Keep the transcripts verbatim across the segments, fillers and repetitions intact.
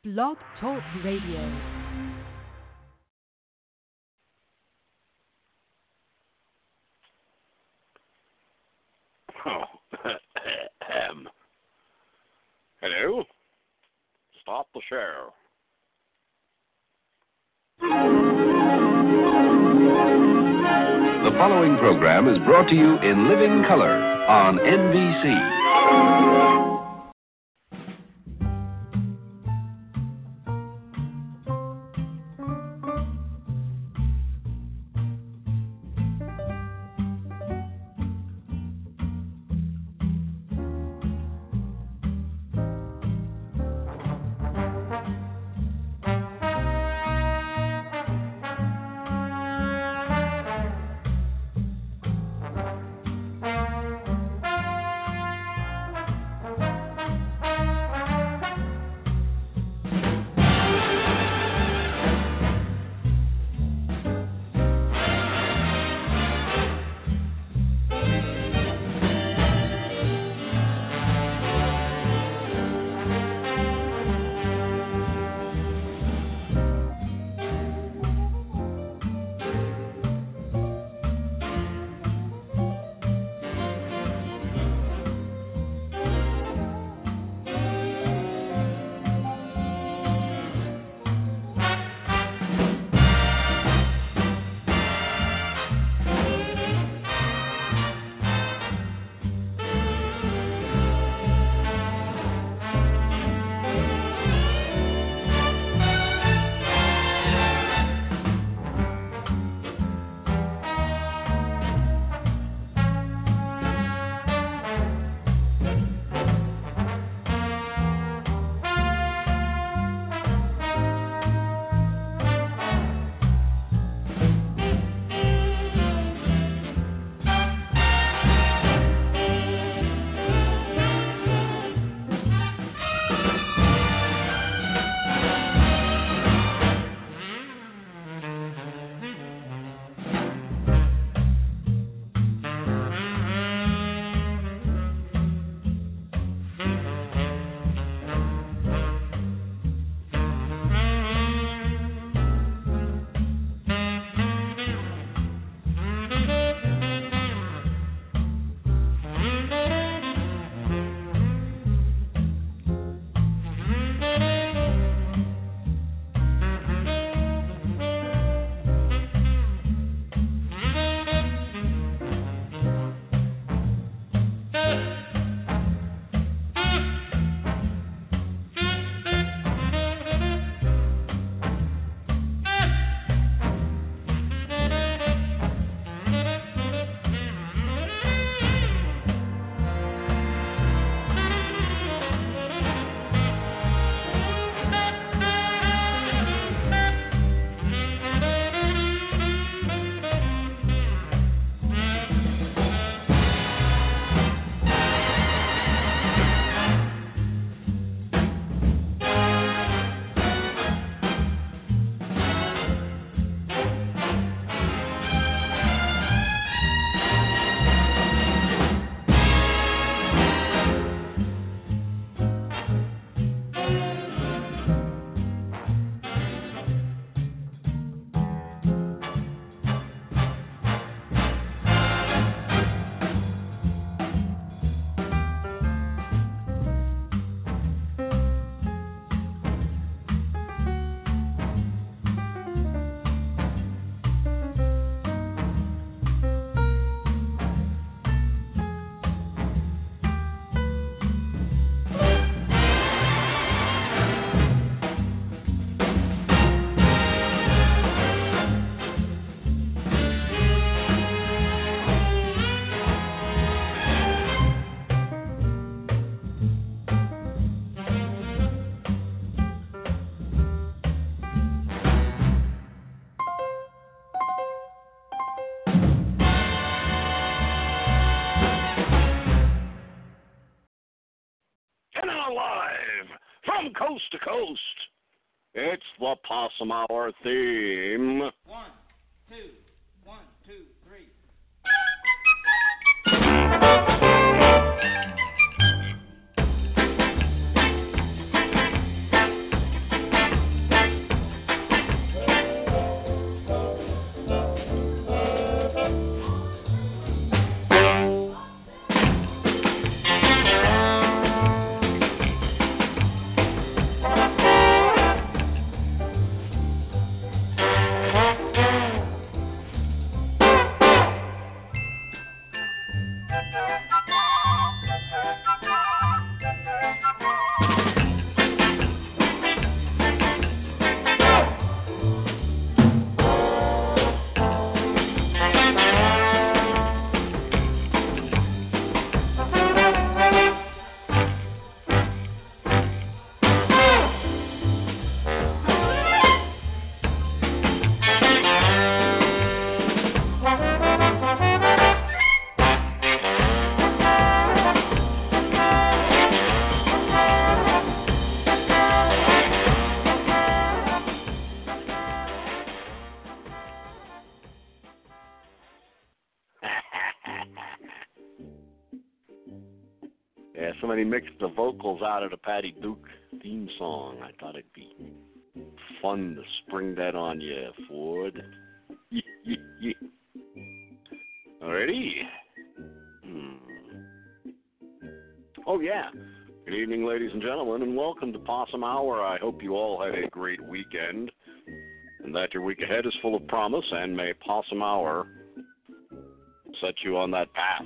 Blog Talk Radio. Oh, um, hello? Stop the show. The following program is brought to you in living color on N B C. From coast to coast, it's the Possum Hour theme. One, two, one, two, three. he mixed the vocals out of the Patty Duke theme song. I thought it'd be fun to spring that on you, Ford. Alrighty. Hmm. Oh, yeah. Good evening, ladies and gentlemen, and welcome to Possum Hour. I hope you all had a great weekend and that your week ahead is full of promise, and may Possum Hour set you on that path.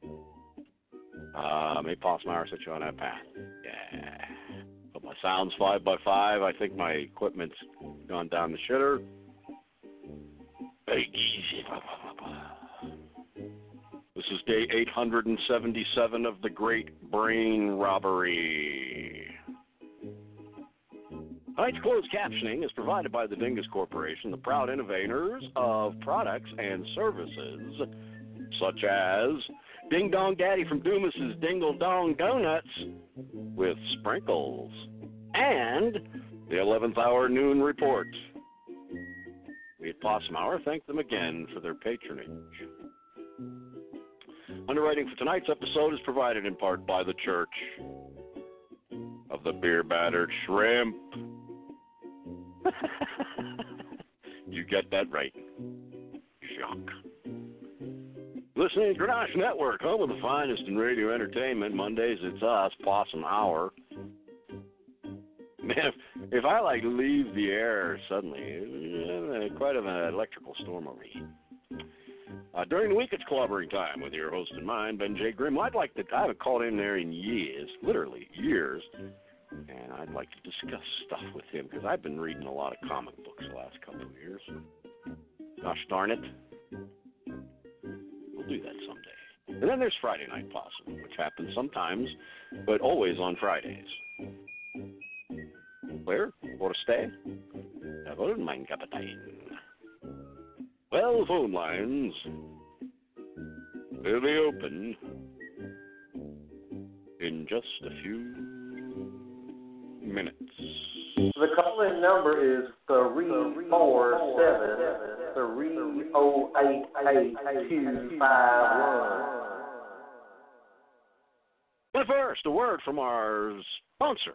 Uh, may Possum Hour set you on that path. Yeah. But my sound's five by five. I think my equipment's gone down the shitter. Hey, easy. This is day eight hundred seventy-seven of the Great Brain Robbery. Tonight's closed captioning is provided by the Dingus Corporation, the proud innovators of products and services such as Ding Dong Daddy from Dumas's Dingle Dong Donuts with sprinkles, and the eleventh Hour Noon Report. We at Possum Hour thank them again for their patronage. Underwriting for tonight's episode is provided in part by the Church of the Beer Battered Shrimp. You get that right. Shock. Listening to Grenache Network, home of the finest in radio entertainment. Mondays, it's us, Possum Hour. Man, if, if I, like, leave the air suddenly, uh, quite of an electrical storm over here. Uh, during the week, it's clobbering time with your host and mine, Ben J. Grimm. I'd like to, I haven't called in there in years, literally years, and I'd like to discuss stuff with him, because I've been reading a lot of comic books the last couple of years. Gosh darn it. We'll do that someday. And then there's Friday Night Possum, which happens sometimes, but always on Fridays. Where? For stay? Jawohl, mein Kapitän. Well, phone lines will be open in just a few minutes. The call-in number is three four seven, three oh eight, eight two five one. But first, a word from our sponsor.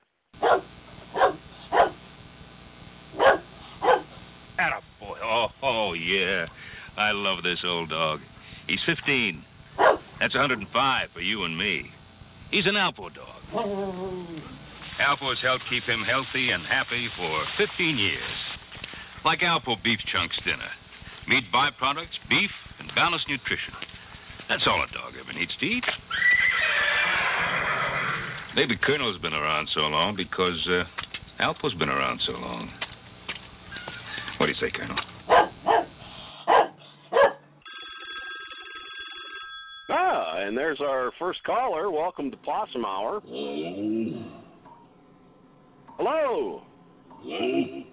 Attaboy. Oh, oh, yeah. I love this old dog. He's fifteen. That's one hundred five for you and me. He's an Alpo dog. Alpo's helped keep him healthy and happy for fifteen years. Like Alpo Beef Chunks Dinner. Meat byproducts, beef, and balanced nutrition. That's all a dog ever needs to eat. Maybe Colonel's been around so long because uh, Alpo's been around so long. What do you say, Colonel? Ah, and there's our first caller. Welcome to Possum Hour. Hello. Hello. Hello.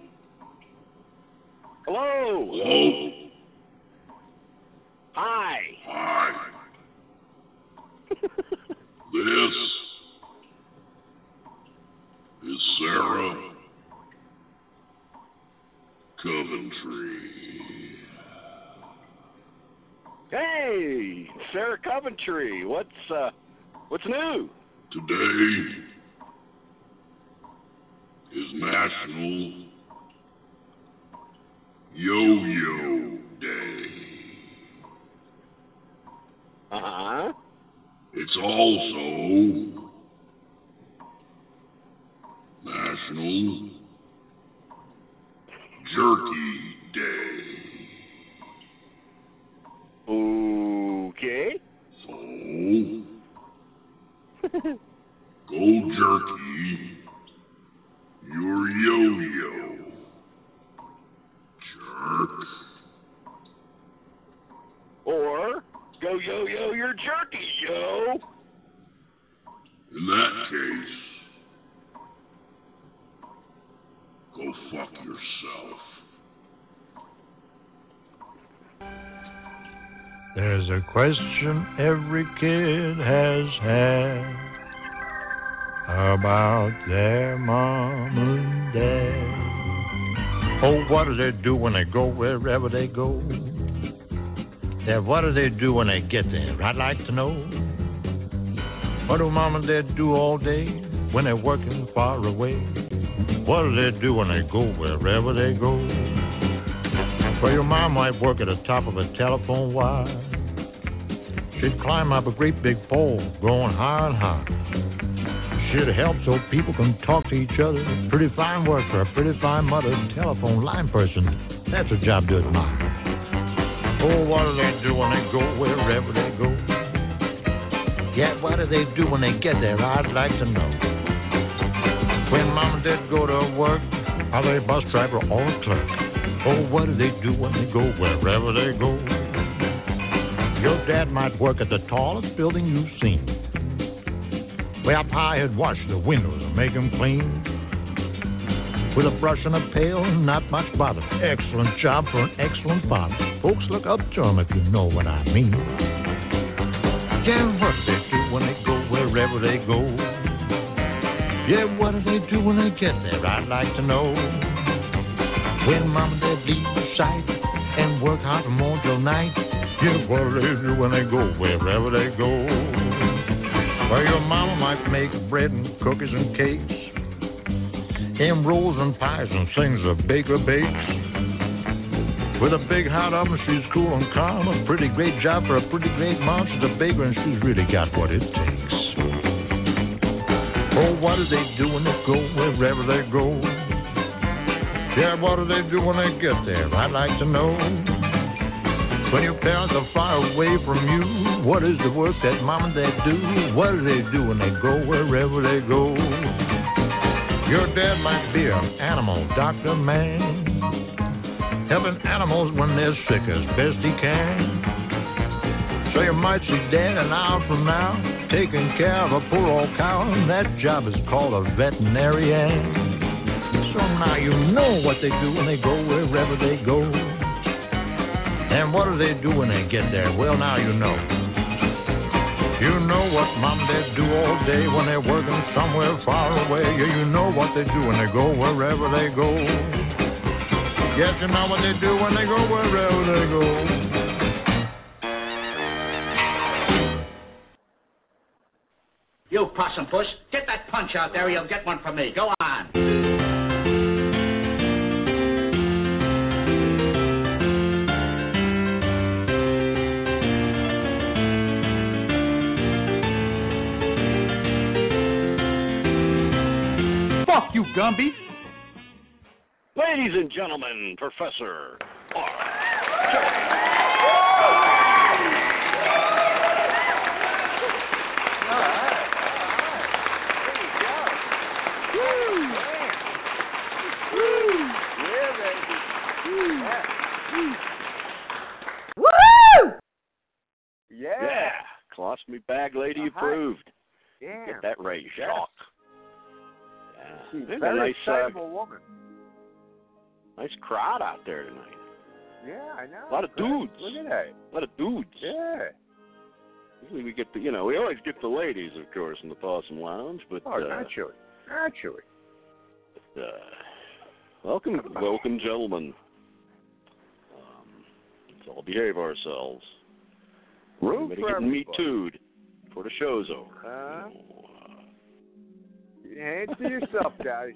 Hello. Hello. Hi. Hi. This is Sarah Coventry. Hey, Sarah Coventry. What's uh, what's new? Today is National Yo-Yo Day. Uh huh. It's also National Jerky Day. Okay. So, go jerky your yo-yo. Jerk. Or go yo-yo your jerky, yo. In that case, go fuck yourself. There's a question every kid has had about their mom and dad. Oh, what do they do when they go wherever they go? Yeah, what do they do when they get there? I'd like to know. What do mom and dad do all day when they're working far away? What do they do when they go wherever they go? Well, your mom might work at the top of a telephone wire. She'd climb up a great big pole, going higher and higher. She'd help so people can talk to each other. Pretty fine work for a pretty fine mother, telephone line person. That's a job to admire. Oh, what do they do when they go wherever they go? Yeah, what do they do when they get there? I'd like to know. When mom and dad go to work, are they a bus driver or a clerk? Oh, what do they do when they go wherever they go? Your dad might work at the tallest building you've seen. Way up high, he'd wash the windows and make them clean. With a brush and a pail, not much bother. Excellent job for an excellent father. Folks look up to him if you know what I mean. Yeah, what do they do when they go wherever they go? Yeah, what do they do when they get there? I'd like to know. When mom and dad leave the site and work hard from morning till night. Yeah, what do they do when they go wherever they go? Well, your mama might make bread and cookies and cakes, and rolls and pies and things a baker bakes. With a big hot oven, she's cool and calm. A pretty great job for a pretty great mom. She's a baker and she's really got what it takes. Oh, what do they do when they go wherever they go? Yeah, what do they do when they get there? I'd like to know. When your parents are far away from you, what is the work that mom and dad do? What do they do when they go wherever they go? Your dad might be an animal doctor, man, helping animals when they're sick as best he can. So you might see dad an hour from now, taking care of a poor old cow, and that job is called a veterinarian. So now you know what they do when they go wherever they go. And what do they do when they get there? Well, now you know. You know what mom and dad do all day when they're working somewhere far away. Yeah, you know what they do when they go wherever they go. Yes, you know what they do when they go wherever they go. You possum puss, get that punch out there or you'll get one from me. Go on. Fuck you, Gumby. Ladies and gentlemen, Professor R. Woo! Yeah. Yeah. Colostomy bag lady Uh-huh. approved. Yeah. Get that right, Yes. Shock. Yeah. She's a There's a very nice, uh, excitable woman. nice crowd out there tonight. Yeah, I know. A lot of Great. dudes. Look at that. A lot of dudes. Yeah. Usually we get the, you know, we always get the ladies, of course, in the Possum Lounge, but Oh, uh, naturally. Naturally. uh, welcome, welcome, gentlemen. Um, let's all behave ourselves. Room Everybody for getting me everybody. too'd before the show's over. Uh, Oh, hands to yourself, guys.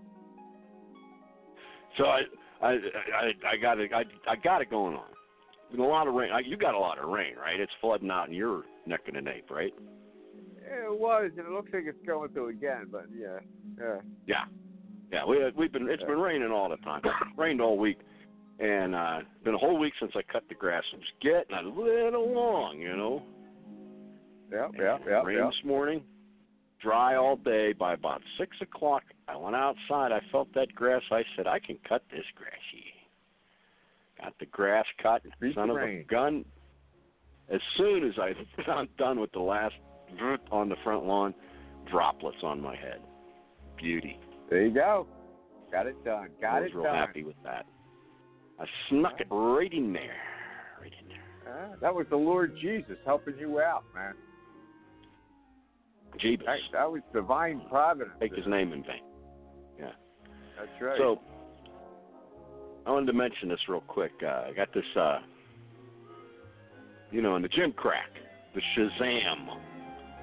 So I, I, I, I got it. I, I got it going on. Been a lot of rain. You got a lot of rain, right? It's flooding out in your neck of the nape, right? Yeah, it was, and it looks like it's going to again, but yeah, yeah. Yeah, yeah. We we've been. It's been raining all the time. Rained all week, and uh, been a whole week since I cut the grass. I'm just getting a little long, you know. Yeah, yeah, yeah. Rain yeah. this morning, dry all day. By about six o'clock, I went outside. I felt that grass. I said, I can cut this grassy. Got the grass cut. Beat Son the of rain. a gun. As soon as I got done with the last on the front lawn, droplets on my head. Beauty. There you go. Got it done. Got I was it real done. happy with that. I snuck it right in there. Right in there. Uh, that was the Lord Jesus helping you out, man. Jeebus. That, that was divine providence. Take his name in vain. Yeah. That's right. So, I wanted to mention this real quick. Uh, I got this, uh, you know, in the gym crack, the Shazam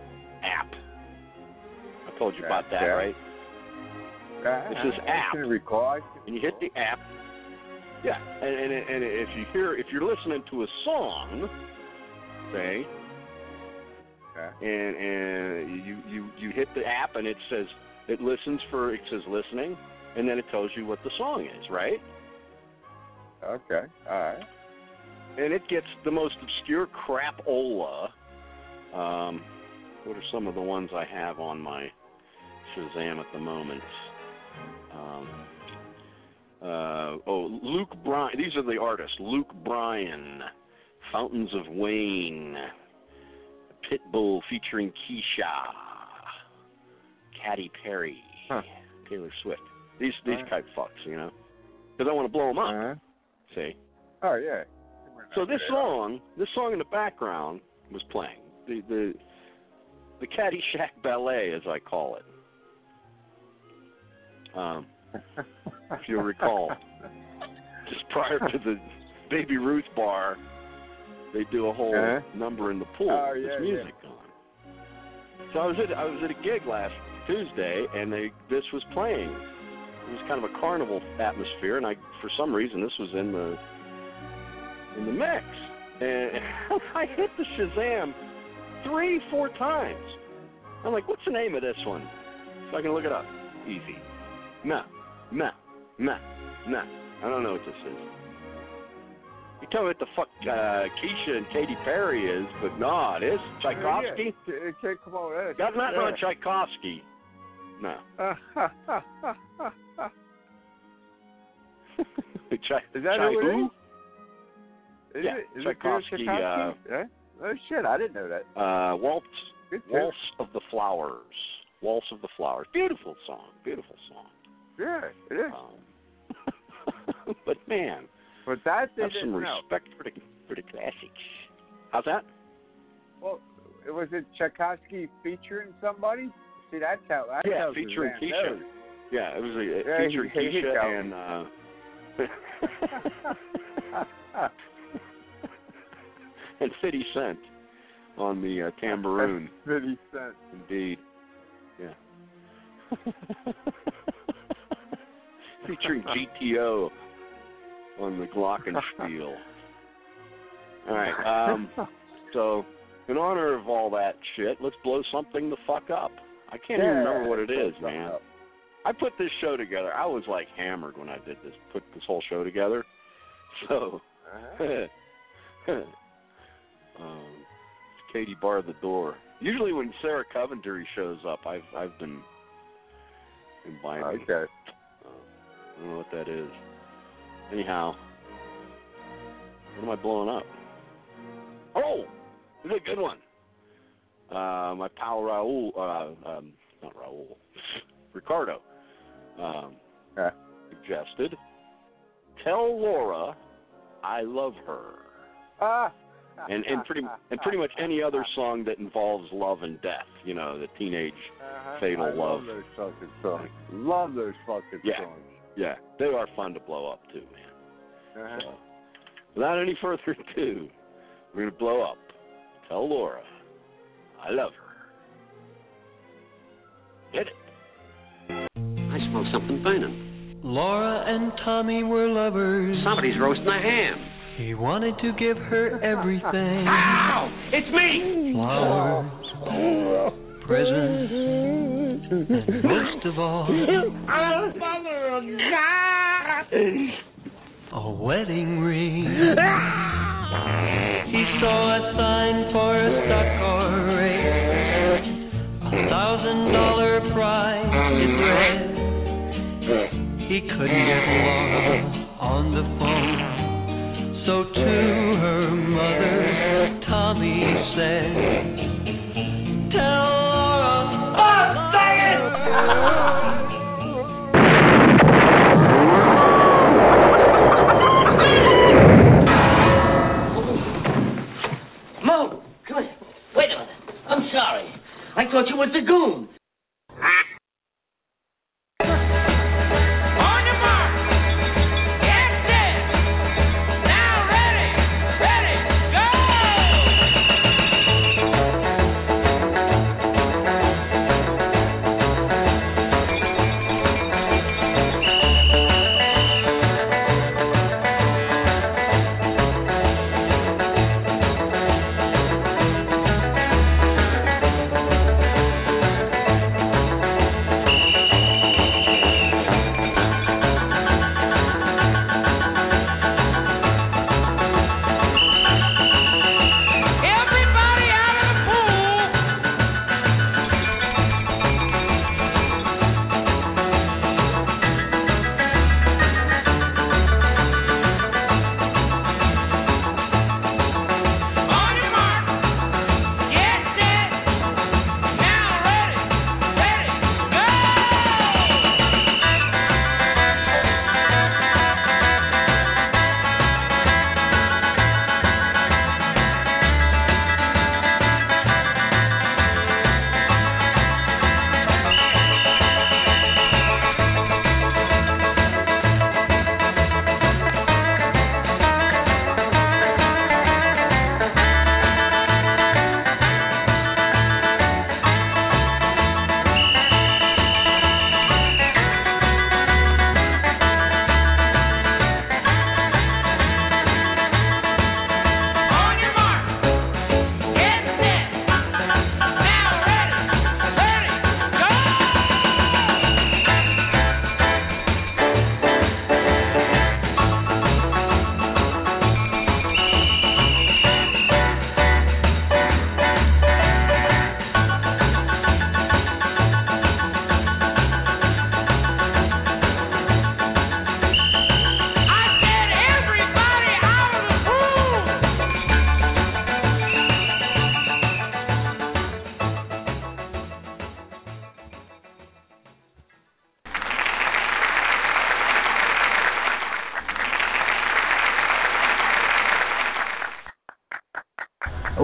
app. I told you Yeah, about that, yeah. right? Uh, It's this I app. can recall. I can And you hit the app. Yeah, and, and and if you hear if you're listening to a song, say, Okay. and and you you you hit the app and it says it listens for it says listening, and then it tells you what the song is, right? Okay. All right. And it gets the most obscure crapola. Um, what are some of the ones I have on my Shazam at the moment? Um, uh, oh, Luke Bryan. These are the artists. Luke Bryan, Fountains of Wayne, Pitbull featuring Keisha, Katy Perry, Huh. Taylor Swift. These these Right. type fucks, you know, because I want to blow them up. Uh-huh. See. Oh yeah. So this song, this song in the background was playing the the the Caddyshack Ballet, as I call it. Um, if you'll recall, just prior to the Baby Ruth bar, they do a whole Uh-huh. number in the pool Oh, with yeah, this music on. So I was at I was at a gig last Tuesday, and they this was playing. It was kind of a carnival atmosphere, and I for some reason this was in the in the mix, and I hit the Shazam three, four times. I'm like, what's the name of this one? So I can look it up. Easy. Nah, nah, nah, nah. I don't know what this is. You tell me what the fuck uh, Keisha and Katy Perry is, but no, it is Tchaikovsky. Yeah, it can't come on. That. Got nothing on Tchaikovsky. No. Chai- Is that Chai who it who? is? Is Yeah, it, is Tchaikovsky, It Tchaikovsky? Uh, yeah? Oh shit, I didn't know that. Uh, Waltz, Good tip. Waltz of the Flowers. Waltz of the Flowers. Beautiful song. Beautiful song. Yeah, it is. Um, but man, But that they have some didn't know. respect for the for the classics. How's that? Well, was it Tchaikovsky featuring somebody? See, that's how. That's Yeah, how featuring Suzanne Keisha. knows. Yeah, it was a, it Yeah, featured he- he Keisha got and uh, and fifty Cent on the uh, tambourine. fifty Cent. Indeed. Yeah. Featuring G T O on the Glockenspiel. All right. Um, so, in honor of all that shit, let's blow something the fuck up. I can't even remember what it is, man. Up. I put this show together. I was like hammered when I did this. Put this whole show together. So, Uh-huh. um, Katie barred the door. Usually when Sarah Coventry shows up, I've I've been inviting. Okay. Uh, I don't know what that is. Anyhow, what am I blowing up? Oh, this is a good one. Uh, my pal Raul, uh, um, not Raul, Ricardo, um, Yeah. suggested, tell Laura I love her. Ah. And and pretty and pretty much any other song that involves love and death, you know, the teenage Uh-huh. fatal I love. love those fucking songs. Love those fucking Yeah. songs. Yeah, they are fun to blow up too, man. Uh-huh. So, without any further ado, we're gonna blow up. Tell Laura I love her. Hit it. I smell something burning. Laura and Tommy were lovers. Somebody's roasting a ham. He wanted to give her everything. Ow! It's me! Flowers, presents, and most of all, a wedding ring. He saw a sign for a stock car race. A thousand dollar prize it read. He couldn't get Laura on the phone. So to her mother, Tommy said, tell Laura, oh, say it! Mo, come here. Wait a minute. I'm sorry. I thought you was the goon.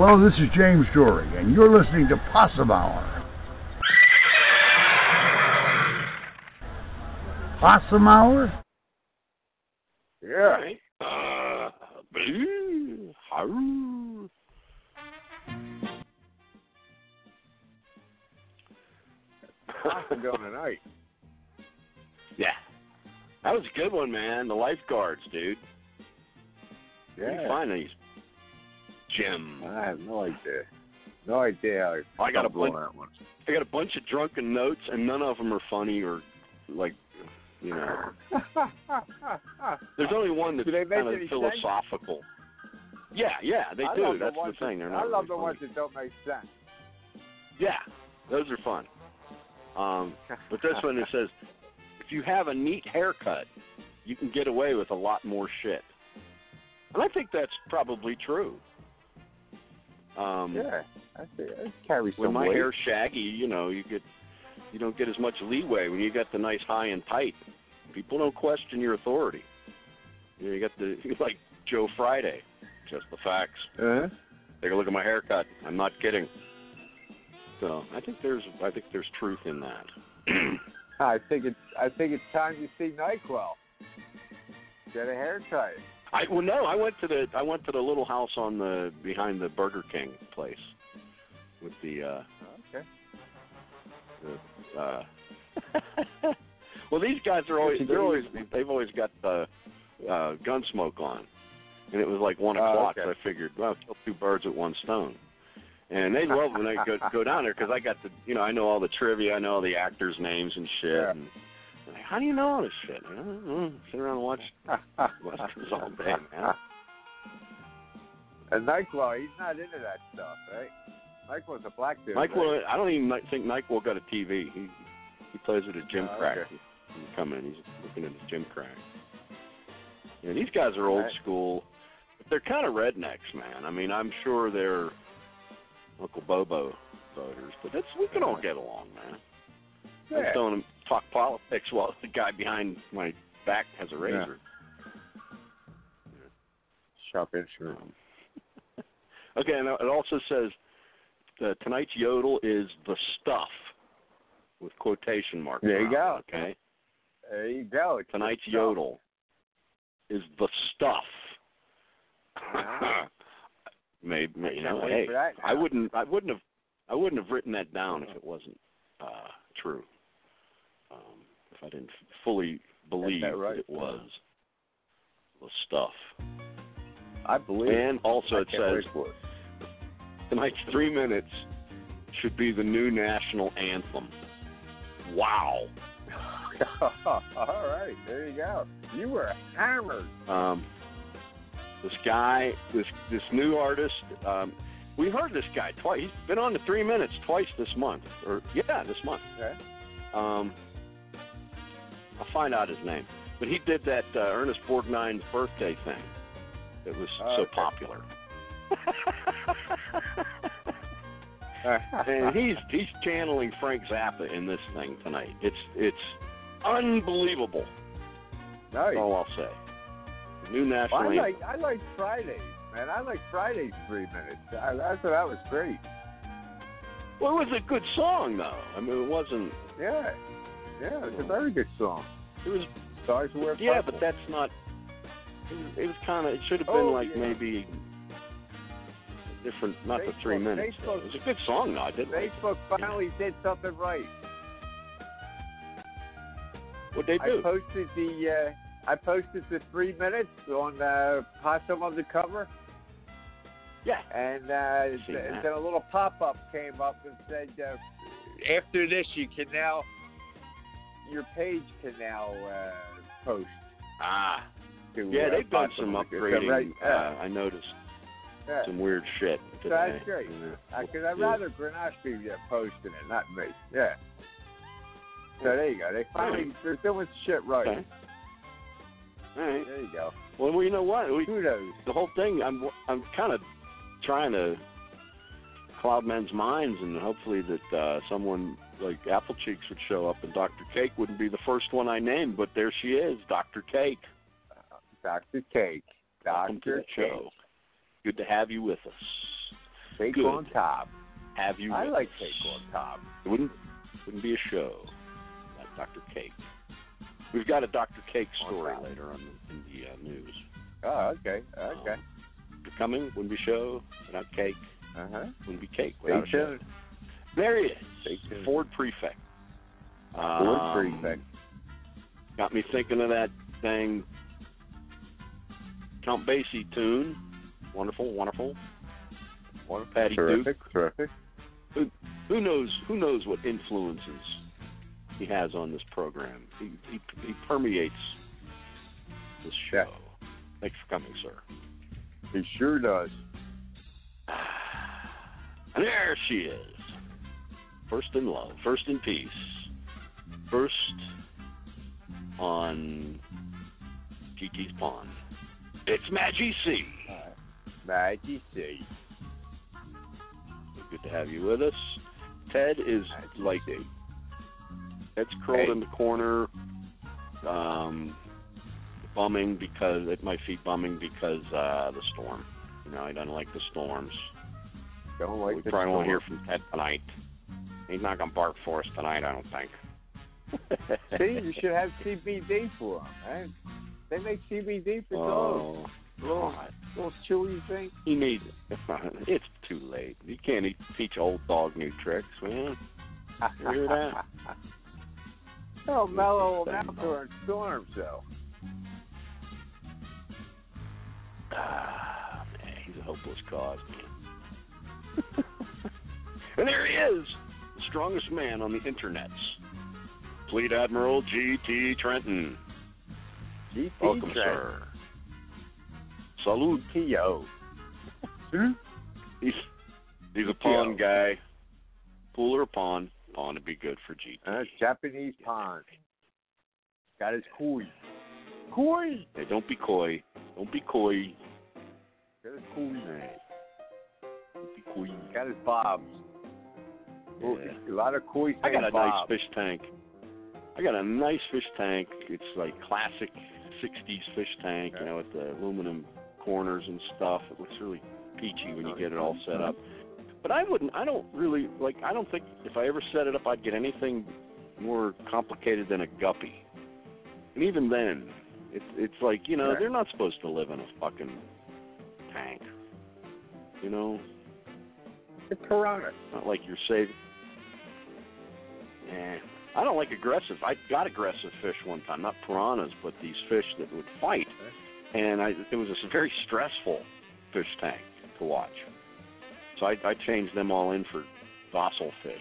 Hello, this is James Jory, and you're listening to Possum Hour. Possum Hour? Yeah. Uh, boo, haroo. Possum going tonight. Yeah. That was a good one, man. The lifeguards, dude. Yeah. Where do you find these? Jim. I have no idea. No idea how I got a bunch. that one. I got a bunch of drunken notes, and none of them are funny or like, you know. There's only one that's Do they make kind of any philosophical. Sense? Yeah, yeah, they I do. love That's the, ones the thing. that, They're I not love really the ones funny. that don't make sense. Yeah, those are fun. Um, but this one, it says, if you have a neat haircut, you can get away with a lot more shit. And I think that's probably true. Um, Yeah, I see. It carries when some my weight. hair's shaggy, you know, you get you don't get as much leeway when you got the nice high and tight. People don't question your authority. You know, you got the like Joe Friday, just the facts. Uh-huh. Take a look at my haircut. I'm not kidding. So I think there's I think there's truth in that. I think it's I think it's time to see NyQuil. Get a haircut. I well no, I went to the I went to the little house on the behind the Burger King place with the uh Okay. the uh well these guys are always they're always they've always got the uh gun smoke on. And it was like one Oh, o'clock, okay. so I figured, well, kill two birds with one stone. And they love when I go go down there because I got the, you know, I know all the trivia, I know all the actors' names and shit. Yeah. And I'm like, how do you know all this shit? I don't know. Sit around and watch westerns all day, man. And NyQuil, he's not into that stuff, right? NyQuil's a black dude. NyQuil, right? I don't even think NyQuil got a T V. He he plays at a gym Oh, crack. okay. He's coming, he's looking at his gym crack. Yeah, these guys are old Right. school. But they're kind of rednecks, man. I mean, I'm sure they're Uncle Bobo voters, but that's we can all get along, man. I Yeah. just don't want to talk politics while the guy behind my back has a razor. Sharp instrument. Um, okay, and it also says uh, tonight's yodel is the stuff with quotation marks. There you around go. it, okay. There you go. It's Tonight's good yodel is the stuff. Uh-huh. Maybe I you can't know, wait hey, for that I now. wouldn't, I wouldn't have, I wouldn't have written that down if it wasn't uh, true. Um, if I didn't fully believe that right. that it was the stuff. I believe. And also I it can't says wait for it. tonight's three minutes should be the new national anthem. Wow. All right, there you go. You were hammered. Um, this guy, this this new artist, um, we heard this guy twice. He's been on the three minutes twice this month, or yeah, this month. Okay. Um, I'll find out his name, but he did that uh, Ernest Borgnine's birthday thing. That was Oh, so okay. popular. And he's he's channeling Frank Zappa in this thing tonight. It's it's unbelievable. Nice. That's all I'll say. New national Well, I anthem. like I like Fridays, man. I like Fridays three minutes. I, I thought that was great. Well, it was a good song, though. I mean, it wasn't. Yeah, yeah, it's a very good song. It was. Stars Wear Yeah, Purple. but that's not. It was, it was kind of. It should have been Oh, like yeah. maybe different. Not the Facebook- three minutes. though. Facebook- It was a good song, though. I did like it. Facebook finally did something right. What'd they do? I posted the uh, I posted the three minutes on uh, Possum Undercover. Yeah. And uh, seen th- that. then a little pop-up came up and said, uh, after this, you can now, your page can now uh, post. Ah. To, Yeah, uh, they've done Possum some Undercover. upgrading. Right? Uh, Yeah. I noticed Yeah. some weird shit So today. that's great. Yeah. Because I'd Yeah. rather Grenache be uh, posting it, not me. Yeah. So there you go. They finally, they're doing shit right. Okay. All right. There you go. Well, well, you know what? We, Kudos. the whole thing. I'm I'm kind of trying to cloud men's minds, and hopefully that uh, someone like Apple Cheeks would show up, and Doctor Cake wouldn't be the first one I named, but there she is, Doctor Cake. Doctor Cake. Welcome to Doctor the show. Cake. Good to have you with us. Cake Good. on top. Have you? I with like us. cake on top. It wouldn't wouldn't be a show without Doctor Cake. We've got a Doctor Cake story On top. later on in the uh, news. Oh, okay, okay. Um, you're coming. Wouldn't be a show without Cake. Uh huh. Wouldn't be Cake Stay without a show. tuned. There he is. Stay tuned. Ford Prefect. Ford Um, Prefect. Got me thinking of that dang Count Basie tune. Wonderful, wonderful. Wonderful. Patty Terrific, Duke. terrific. Who, who knows? Who knows what influences he has on this program? He he, he permeates this show. Yeah. Thanks for coming, sir. He sure does. And there she is. First in love, first in peace, first on G T's Pond. It's Maggie C. Right. Maggie C. Good to have you with us. Ted is Maggie like C. Ted's curled Hey. in the corner, um, bumming because at my feet, bumming because uh, the storm. You know, he doesn't like the storms. Don't like we the probably won't storm. hear from Ted tonight. He's not gonna bark for us tonight, I don't think. See, you should have C B D for them, man. They make C B D for dogs. Oh, Little, God. little chewy thing. He needs it. It's too late. You can't e- teach old dog new tricks, man. You hear that? Oh, mellow Thing, him out during storms, though. Ah, man, he's a hopeless cause, man. And there he is, the strongest man on the internets. Fleet Admiral G T Trenton. G T Welcome, Trenton. sir. Salute. T O He's, he's a pawn guy. Pool or a pawn? Pawn would be good for G T. Uh, Japanese pawn. Got his koi. Koi! Hey, don't be coy. Don't be coy. Got his koi. Hey. Don't be coy. Got his bobs. Oh, Yeah. a lot of koi. I got a bobs. nice fish tank. I got a nice fish tank. It's like classic sixties fish tank, you know, with the aluminum corners and stuff. It looks really peachy when you get it all set up. But I wouldn't, I don't really, like, I don't think if I ever set it up, I'd get anything more complicated than a guppy. And even then, it's it's like, you know, Right. they're not supposed to live in a fucking tank. You know? The piranha. Not like you're saving. Yeah. I don't like aggressive. I got aggressive fish one time, not piranhas, but these fish that would fight. And I, it was a very stressful fish tank to watch. So I, I changed them all in for docile fish.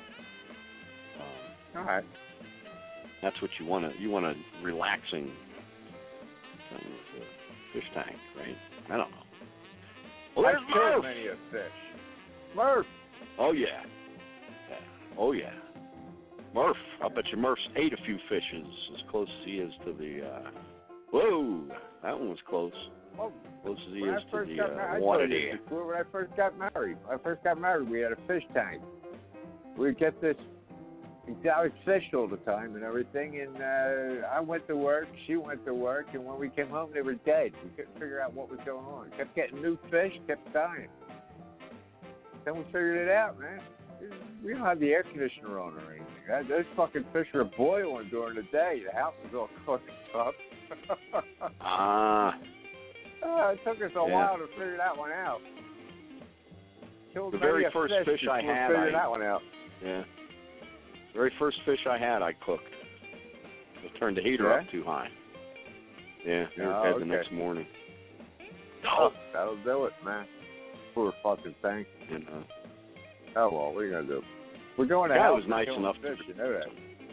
Um, All right. that's what you want to. You want a relaxing thing with a fish tank, right? I don't know. Well, there's I've killed Murph. many a fish. Murph. Oh yeah. yeah. Oh yeah. Murph. I bet you Murph's ate a few fishes as close as he is to the. Uh, whoa, that one was close. Oh, Close as he when I is to first the got uh, married, I water told you there. before, when I first got married, when I first got married, we had a fish tank. We'd get this exotic fish all the time and everything, and uh, I went to work, she went to work, and when we came home, they were dead. We couldn't figure out what was going on. Kept getting new fish, kept dying. Then we figured it out, man. We don't have the air conditioner on or anything. That, those fucking fish were boiling during the day. The house was all cooked up. Ah. Uh, it took us a Yeah. while to figure that one out. Killed The many very a first fish fish I before we had, figured I- that one out. Yeah. The very first fish I had, I cooked. I turned the heater Yeah? up too high. Yeah, they were Oh, dead okay. the next morning. Oh, that'll do it, man. Poor fucking thing. You know. Oh well, what are you gonna do? We're going to Guy hell was for nice killing enough fish, to. you know that.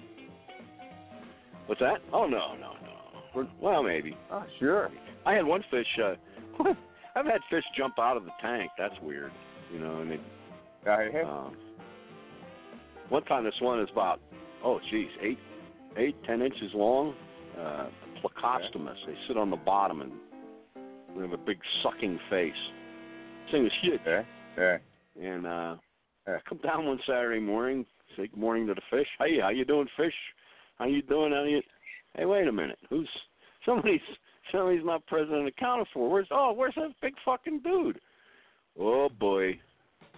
What's that? Oh no, no, no. Well, maybe. Oh sure. I had one fish. Uh, I've had fish jump out of the tank. That's weird, you know. And they, um, one time, this one is about oh, geez, eight, eight, ten inches long. Uh, Plecostomus. They sit on the bottom and they have a big sucking face. This thing was huge. Yeah. Yeah. And uh, I come down one Saturday morning, say good morning to the fish. Hey, how you doing, fish? How you doing? How you? Hey, wait a minute. Who's somebody's? Somebody's not present and accounted for. Where's? Oh, where's that big fucking dude? Oh boy.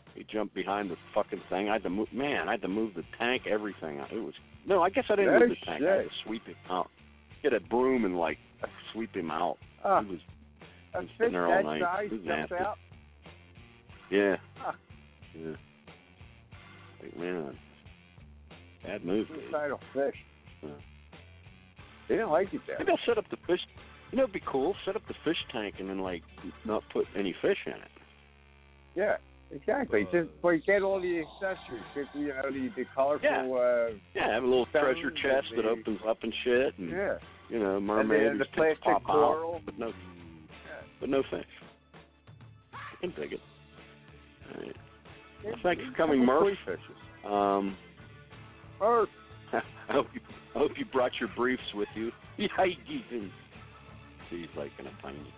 He jumped behind the fucking thing. I had to move. Man, I had to move the tank. Everything. It was no. I guess I didn't No move the tank. shit. I had to sweep him out. Get a broom and like sweep him out. Uh, he was, a he was fish sitting there all that night. size It was jumped nasty. out. Yeah. Huh. Yeah. Like, man, bad move. dude. Suicidal fish. Yeah. They didn't like it there. Maybe I'll set up the fish. You know, it'd be cool. Set up the fish tank and then like not put any fish in it. Yeah, exactly. Just like get all the accessories, get, you know, the, the colorful. Yeah. Uh, Yeah, have a little stones treasure and chest that the- opens up and shit, and Yeah. you know, And mermaids then the that plastic pop coral. out, but no, but no fish. I can dig it. All right. Well, thanks for coming, Couple Murph. koi fishes. Um, Murph. I hope you, I hope you brought your briefs with you. Yeah, he did. He's like in a tiny.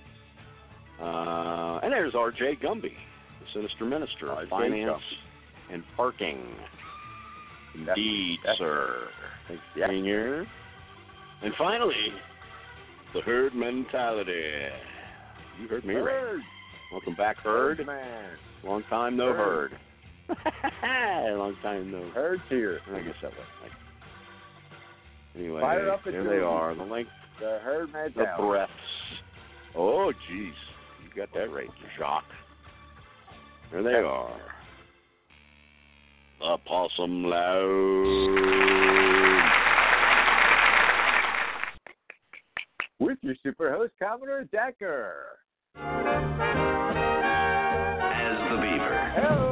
Uh, and there's R J Gumby, the Sinister Minister of R J Finance Gumby. and Parking. Indeed, That's- sir. Thanks for Yeah. being here. And finally, the herd mentality. You heard me right. Herd. Welcome back, herd. Herd man. Long time no herd. Herd. Long time no. Herd's here. I guess that was. Like, anyway, Fire up the there they tube. are. The link. The herd The mentality. breaths. Oh, jeez. You got that right, Jacques. There they are. The Possum Lounge. With your super host, Commodore Decker. As the Beaver. Hello.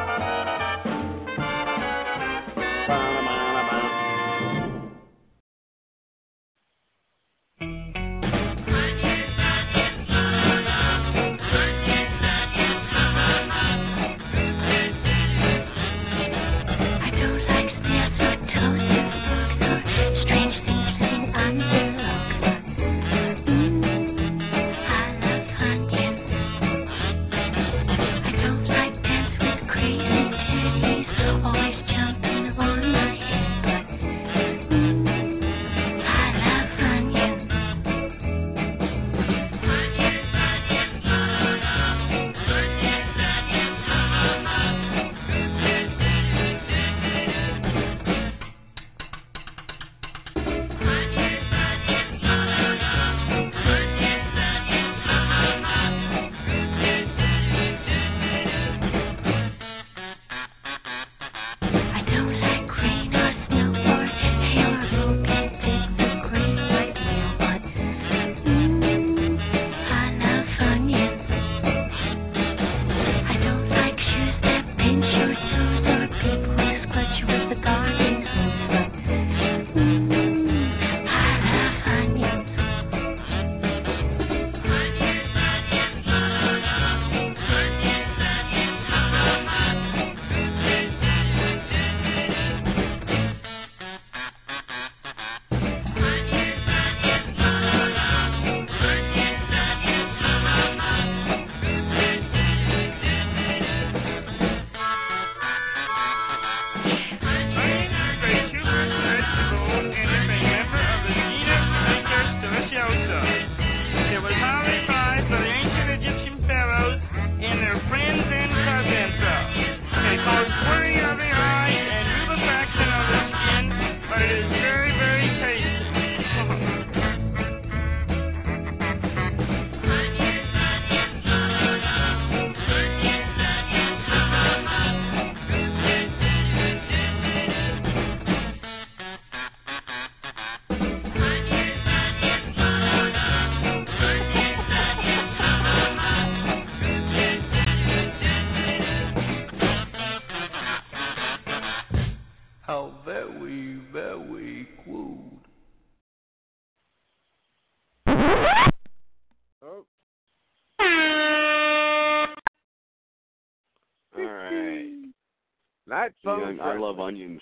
Not phone I love onions.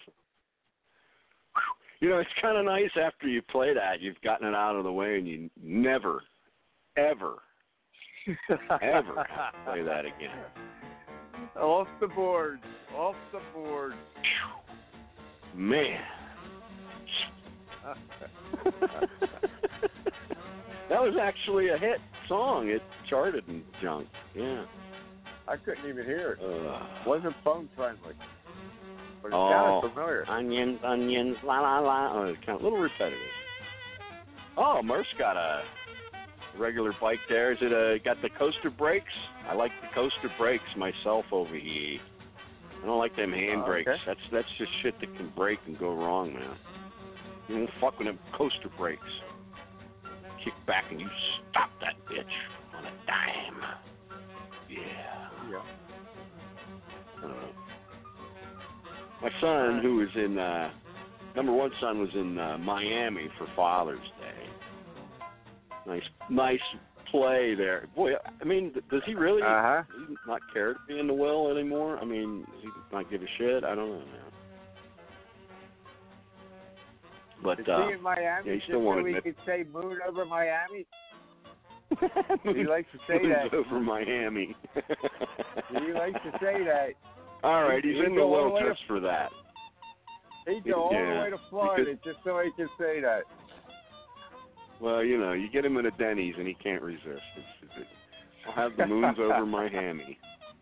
You know, it's kind of nice after you play that, you've gotten it out of the way and you never, ever, ever have to play that again. Off the boards. Off the boards. Man. That was actually a hit song. It charted and junk. Yeah. I couldn't even hear it. Uh, Wasn't phone friendly. But it oh, sounded familiar. onions, onions, la la la. Oh, it's kind of a little repetitive. Oh, Murph's got a regular bike there. Is it a got the coaster brakes? I like the coaster brakes myself over here. I don't like them hand Oh, brakes. okay. That's that's just shit that can break and go wrong, man. You don't fuck with them coaster brakes. Kick back and you stop that bitch on a dime. Yeah. Yeah. I don't know. My son, who was in, uh, number one son was in uh, Miami for Father's Day. Nice, nice play there. Boy, I mean, does he really Uh-huh. does he not care to be in the will anymore? I mean, does he not give a shit? I don't know, man. But, Is uh, he in Miami yeah, he just still won't so he admit. could say moon over Miami? He likes to say Moves that. over Miami. He likes to say that. All right, he's He'd in the go all will the way just to- for that. He'd go all Yeah, the way to Florida because- just so he can say that. Well, you know, you get him at a Denny's and he can't resist. It's, it's, I'll have the moons over Miami.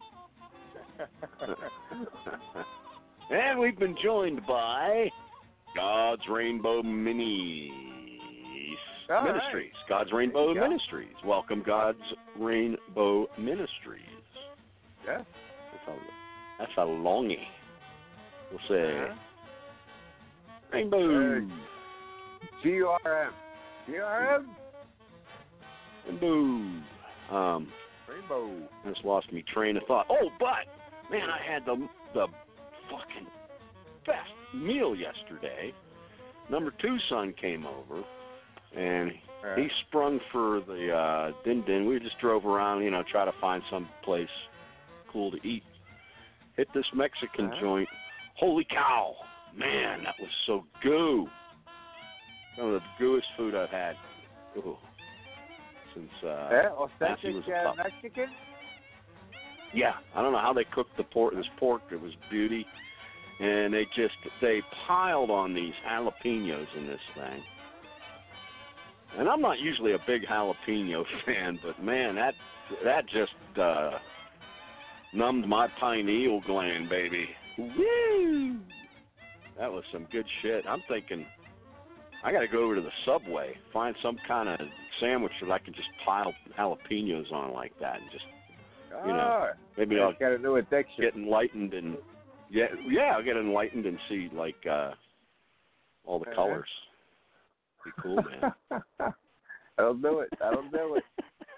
And we've been joined by God's Rainbow Minis All right. Ministries. God's Rainbow There you go. Ministries. Welcome, God's Rainbow Ministries. Yeah. That's a, that's a longie. We'll say Uh-huh. Rainbow. G R M. G R M? Rainbow. Um, Rainbow. I just lost me train of thought. Oh, but man, I had the the fucking best meal yesterday. Number two son came over, and Uh, he sprung for the uh, din din. We just drove around, you know, try to find some place cool to eat. Hit this Mexican Uh-huh. joint. Holy cow, man, that was so goo. Some of the gooest food I've had. Ooh. Since uh, yeah, Matthew authentic was a uh, pup. Mexican? Yeah, I don't know how they cooked the pork. This pork, it was beauty, and they just they piled on these jalapenos in this thing. And I'm not usually a big jalapeno fan, but man, that that just uh, numbed my pineal gland, baby. Woo! That was some good shit. I'm thinking I got to go over to the Subway, find some kind of sandwich that I can just pile jalapenos on like that, and just you know, Ah, maybe he's I'll got a new addiction. get enlightened and yeah, yeah, I'll get enlightened and see like uh, all the Uh-huh. colors. Be cool, man. That'll do it. That'll do it.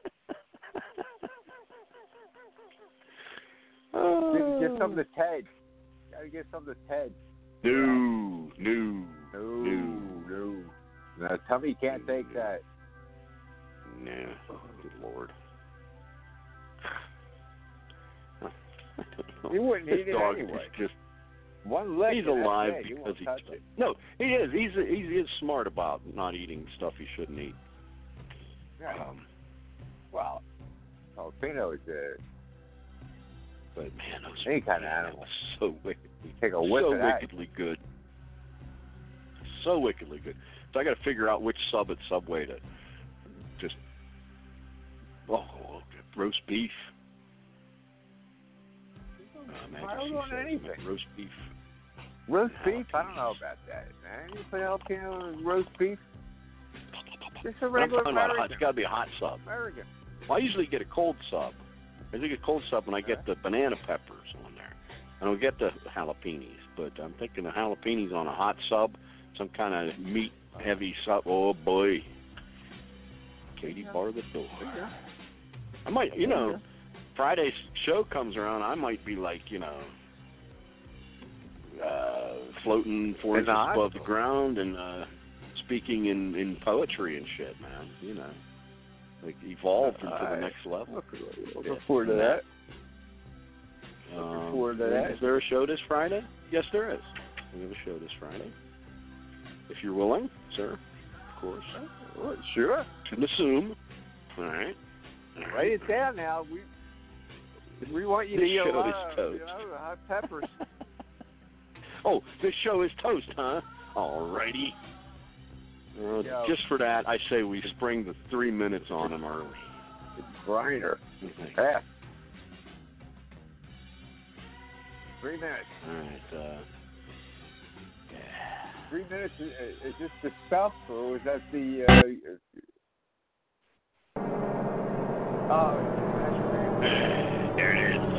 Get- Get some to Ted. Gotta get some to Ted. No, no, No, no, no. No, tummy can't take that. no. Good Lord. I don't know. You wouldn't This eat it dog anyway. is just One lick. he's and that's alive it. You because won't he touch it. no he is he's he is smart about not eating stuff he shouldn't eat. Yeah. Um, Well, jalapeno is uh, but man, those any kind of man, that animal. was so wickedly, Take a whiff so of that. wickedly good, so wickedly good. So I got to figure out which sub at Subway to just oh roast beef. Uh, Magic I don't She want says, anything. roast beef. Roast beef? I don't know about that, man. You put jalapeno in roast beef? Just a I'm regular talking about a hot, American. it's got to be a hot sub. American. Well, I usually get a cold sub. I usually get a cold sub when I get the banana peppers on there. I don't get the jalapenos, but I'm thinking the jalapenos on a hot sub, some kind of meat heavy sub. Oh boy, Katie bar the door. I might, you know, Friday's show comes around. I might be like, you know, uh, floating four In the inches above hospital. the ground and uh, speaking in in poetry and shit, man. You know. Like evolved into the Alright. next level. Looking forward to that. Um, forward to that. Is there a show this Friday? Yes, there is. We have a show this Friday. If you're willing, sir, of course. Oh, sure. Shouldn't assume. All right. All right. Write it down now. We we want you This to eat a show lot is of, toast. you know, hot peppers. Oh, this show is toast, huh? All righty. Uh, Yo. just for that, I say we spring the three minutes on them early. Grinder. Okay. Fast. Three minutes. All right. Uh, yeah. Three minutes. Is, is this the stuff, or was that the? Uh, oh, there it is.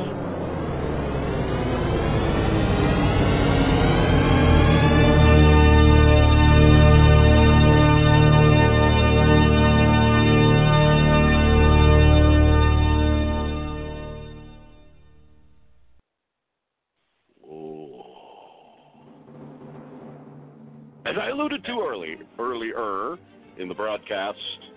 As I alluded to early, earlier in the broadcast,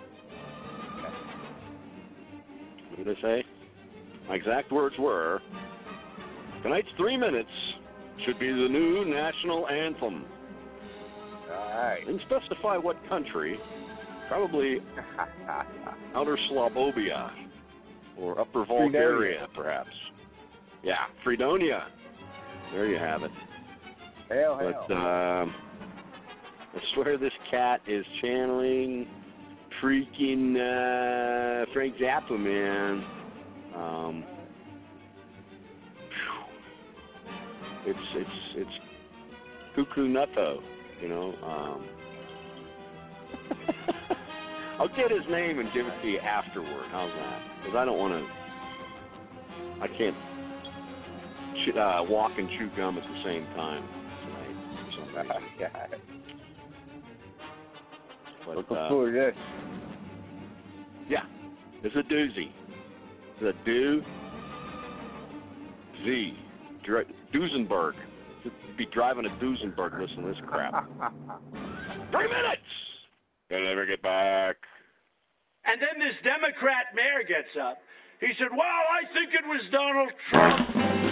what did I say? My exact words were, tonight's three minutes should be the new national anthem. all right. And specify what country, probably Outer Slobovia or Upper Bulgaria, perhaps. Yeah, Fredonia. There you have it. Hail, But hail. um, I swear this cat is channeling freaking uh, Frank Zappa, man. Um, it's it's it's cuckoo nutto, you know. Um, I'll get his name and give it to you afterward. How's that? Because I don't want to. I can't ch- uh, walk and chew gum at the same time tonight. For some reason. But, Looking uh, forward to this. Yeah, it's a doozy. It's a do Z. Dr- Duesenberg. You'd be driving a Duesenberg listening to this crap. Three minutes! You'll never get back. And then this Democrat mayor gets up. He said, well, I think it was Donald Trump.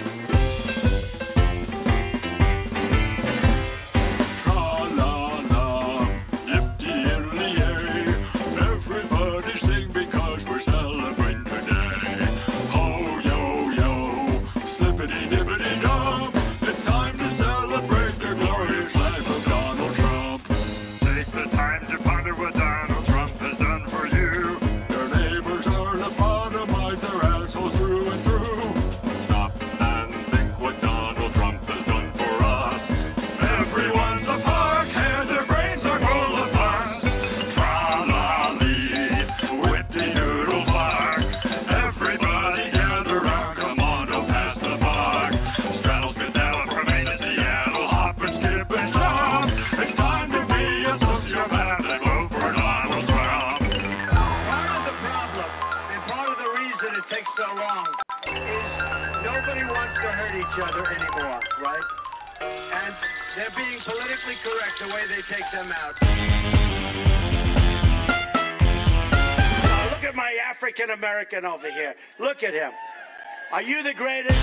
American over here. Look at him. Are you the greatest?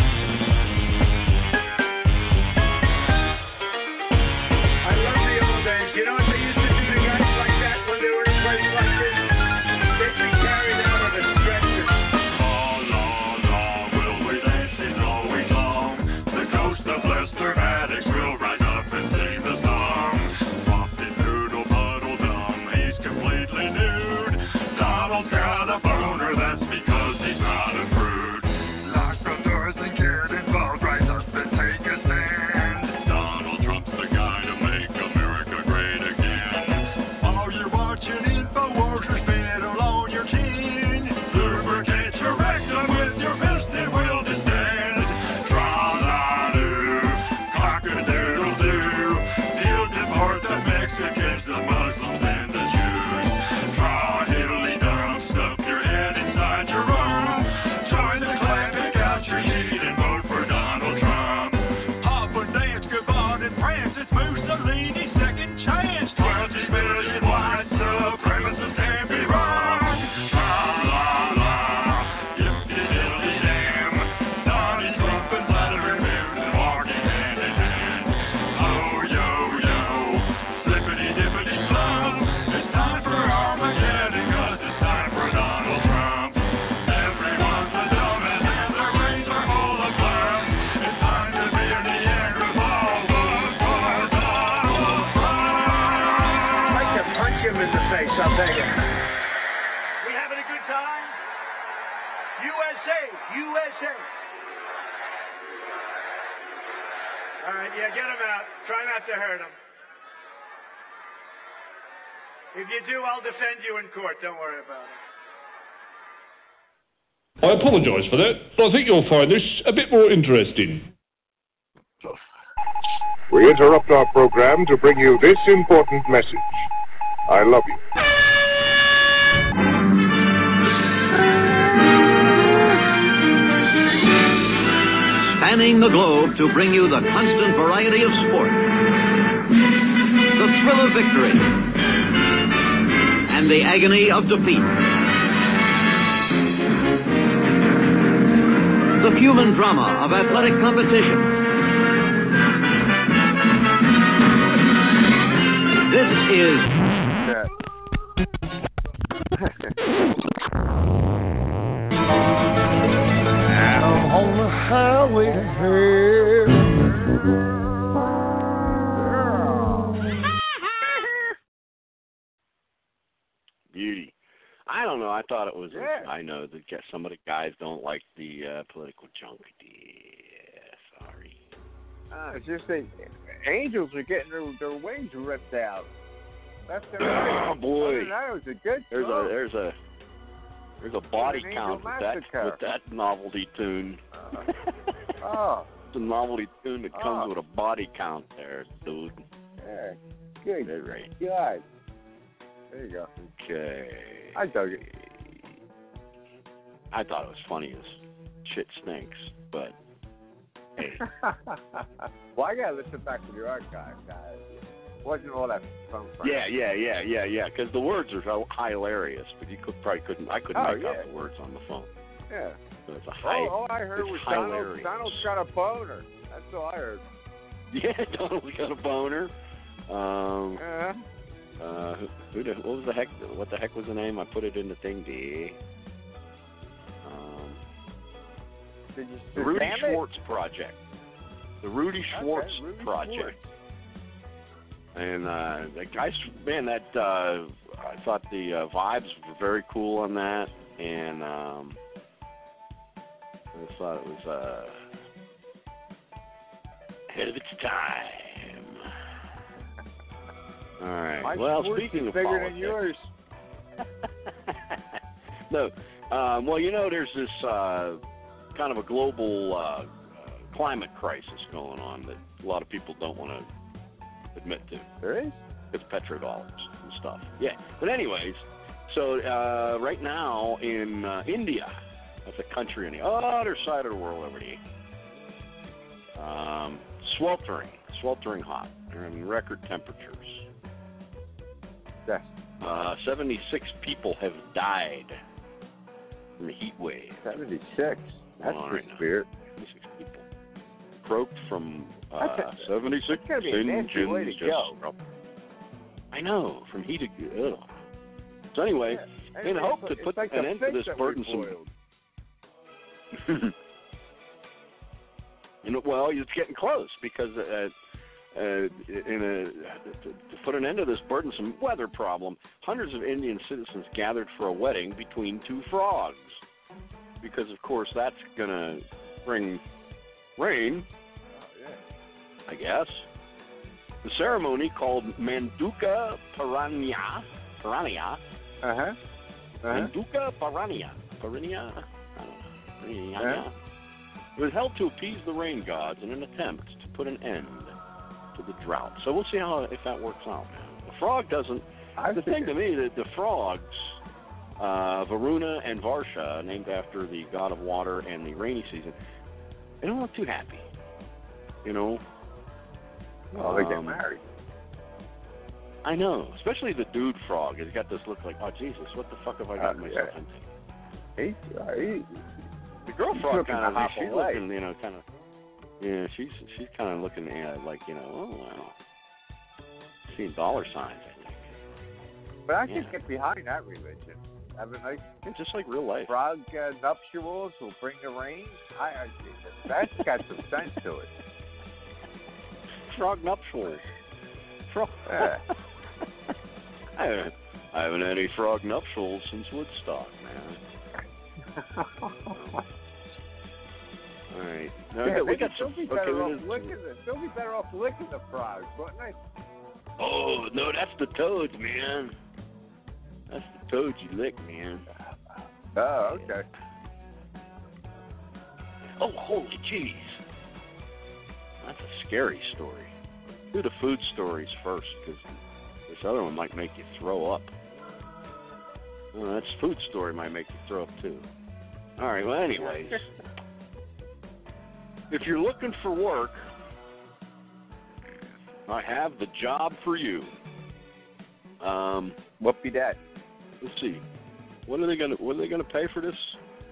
I love the old days. You know what they used to do to guys like that when they were in a place like this? They'd be carried out of a stretcher. All long, long will we dance in always long. The ghost of Lester Maddox will rise up and sing the song. Swampy noodle puddle dumb, he's completely nude. Donald's got a boner, that's because he's not a prude. Lock the doors and get involved, rise up and take a stand. Donald Trump's the guy to make America great again. While you're watching InfoWars, spin it on your chin. Lubricate your rectum with your piston wheel to stand. Tra-la-doo, cock-a-doodle-doo. He'll deport the Mexicans, the Muslims, and the Jews. Tra-hiddly-dum, stuff your head inside your room. Join the clan, pick out your seat, and vote for Donald Trump. Hop and dance, gavotte and prance, it's Mussolini's second chance. twenty million white supremacists can't be wrong. Tra-la-la, yippee-diddly-dam. Donnie Trump and Vladimir Putin walking hand in hand. Oh, yo, yo, slippity-dippity-slum. It's time for Armageddon, 'cause it's time for Donald Trump. Everyone's a dumbass and their brains are full of fun. It's time to be in the Neanderthal, vote for Donald Trump. I'd like to punch him in the face, I'll tell you. We having a good time? U S A, U S A. All right, yeah, get him out. Try not to hurt him. If you do, I'll defend you in court. Don't worry about it. I apologise for that, but I think you'll find this a bit more interesting. We interrupt our program to bring you this important message. I love you. Spanning the globe to bring you the constant variety of sport, the thrill of victory, and the agony of defeat. The human drama of athletic competition. This is... I'm on the highway to hell. Beauty. I don't know. I thought it was. Yeah. I know that some of the guys don't like the uh, political junk. Yeah, sorry. Uh, it's just that angels are getting their, their wings ripped out. That's the Oh boy. That was a good There's song. a there's a there's a body An count Angel with that Massacre. with that novelty tune. Uh, oh. It's a novelty tune that comes Oh. with a body count there, dude. Yeah. Good. That's right. God. There you go. Okay. I dug it. I thought it was funny as shit stinks, but hey. Well, I gotta listen back to the archive, guys. Wasn't all that fun. Yeah, yeah, yeah, yeah, yeah. Because the words are so hilarious, but you could probably couldn't. I couldn't Oh, make yeah. out the words on the phone. Yeah. So it's a high. All, all I heard it's was Donald, hilarious. Donald's got a boner. That's all I heard. Yeah, Donald's got a boner. Um, Yeah. uh, who, who the, what was the heck? What the heck was the name? I put it in the thing. The um, Did you the Rudy damn it? Schwartz Project. The Rudy Schwartz Okay, Rudy Project. Schwartz. And uh, the guys, man, that uh, I thought the uh, vibes were very cool on that, and um, I thought it was uh, ahead of its time. All right. My well, Schwartz speaking is of bigger politics, than yours. no. Um, well, you know, there's this uh, kind of a global uh, uh, climate crisis going on that a lot of people don't want to admit to. There is? It's petrodollars and stuff. Yeah. But anyways, so uh, right now in uh, India, that's a country on the other side of the world over there, um, sweltering, sweltering hot. They're in record temperatures. Yes. Uh, seventy-six people have died from a heat wave. seventy-six. That's All the right now. spirit. seventy-six people croaked from uh, That's a- seventy-six that's gotta be a nasty way to engines. go. Just, I know, from heat to ugh. So anyway, Yeah. in It's hope like- to it's put like an the end to fish this that we burdensome. boiled. You know, well, it's getting close because uh, uh, in a, to, to put an end to this burdensome weather problem, hundreds of Indian citizens gathered for a wedding between two frogs. Because, of course, that's going to bring rain, I guess. The ceremony, called Manduka Paranya, Paranya, Uh-huh. Uh-huh. Manduka Paranya, Paranya, I don't know, Paranya, Uh-huh. it was held to appease the rain gods in an attempt to put an end to the drought. So we'll see how if that works out, man. The frog doesn't. I the think thing to me, that the frogs, uh, Varuna and Varsha, named after the god of water and the rainy season, they don't look too happy. You know. Oh, they get Um, married. I know, especially the dude frog. He's got this look like, oh Jesus, what the fuck have I gotten Uh, myself yeah. into? He, uh, he, The girl he's frog looking kind of, to hop she's away. looking, you know, kind of, yeah, she's she's kind of looking at it like, you know, oh wow, seeing dollar signs, I think. But I Yeah. can get behind that religion. Have a nice Yeah, just like real life. frog uh, nuptials will bring the rain. I, I that's got some sense to it. Frog nuptials. Frog. Yeah. I, haven't, I haven't had any frog nuptials since Woodstock, man. All right. Yeah, Okay, we they got could still some. be Okay, better we off got- licking the, still be better off licking the frogs, wouldn't they? Oh no, that's the toads, man. That's the toads you lick, man. Oh, okay. Oh, holy jeez. That's a scary story. Do the food stories first, because this other one might make you throw up. Oh, that's food story might make you throw up too. All right. Well, anyways, if you're looking for work, I have the job for you. Um, what be that? Let's see. What are they gonna What are they gonna pay for this?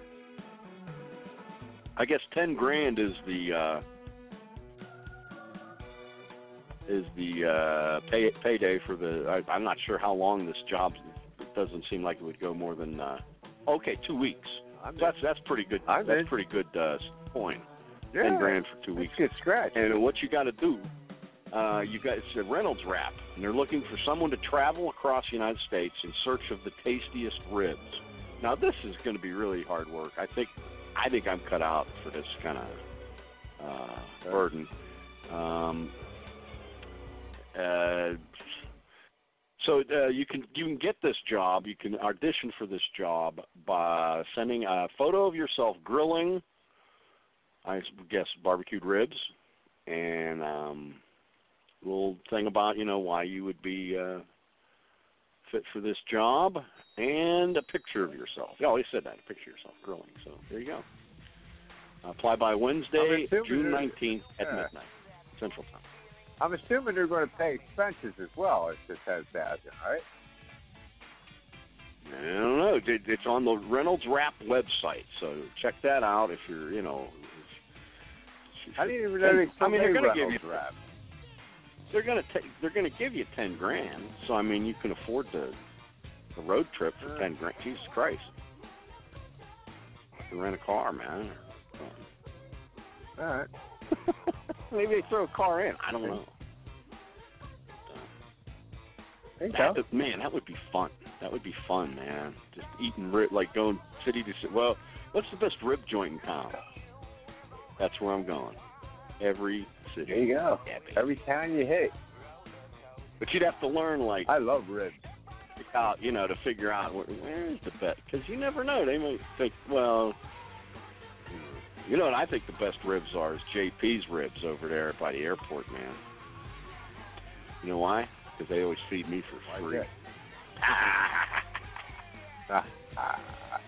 I guess ten grand is the uh, is the uh, pay payday for the. I, I'm not sure how long this job. It doesn't seem like it would go more than. Uh, okay, two weeks. So that's that's pretty good. I'm that's in. pretty good uh, point. Yeah, ten grand for two weeks. Good scratch. And what you got to do, uh, you got it's a Reynolds Wrap, and they're looking for someone to travel across the United States in search of the tastiest ribs. Now this is going to be really hard work. I think I think I'm cut out for this kind of uh, burden. Um, uh, so uh, you can you can get this job. You can audition for this job by sending a photo of yourself grilling, I guess, barbecued ribs, and um, a little thing about, you know, why you would be uh, fit for this job, and a picture of yourself. You always said that, a picture of yourself grilling. So there you go. Apply by Wednesday, June nineteenth at yeah. midnight, Central Time. I'm assuming they're going to pay expenses as well if this has that, right? I don't know. It- It's on the Reynolds Wrap website, so check that out if you're, you know. I didn't even know they I mean, they're made going to give Reynolds you. Wrap. They're going to take. They're going to give you ten grand. So I mean, you can afford the the road trip for Uh. ten grand. Jesus Christ! You can rent a car, man. All right. Maybe they throw a car in. I don't know. There you That, go. man, that would be fun. That would be fun, man. Just eating rib, like going city to city. Well, what's the best rib joint in town? That's where I'm going. Every city. There you go. Yeah, baby. Every town you hit. But you'd have to learn, like, I love ribs. out, you know, to figure out where, where's the best. Because you never know. They might think, well, you know what I think the best ribs are is J P's ribs over there by the airport, man. You know why? Because they always feed me for free. Ah, ah.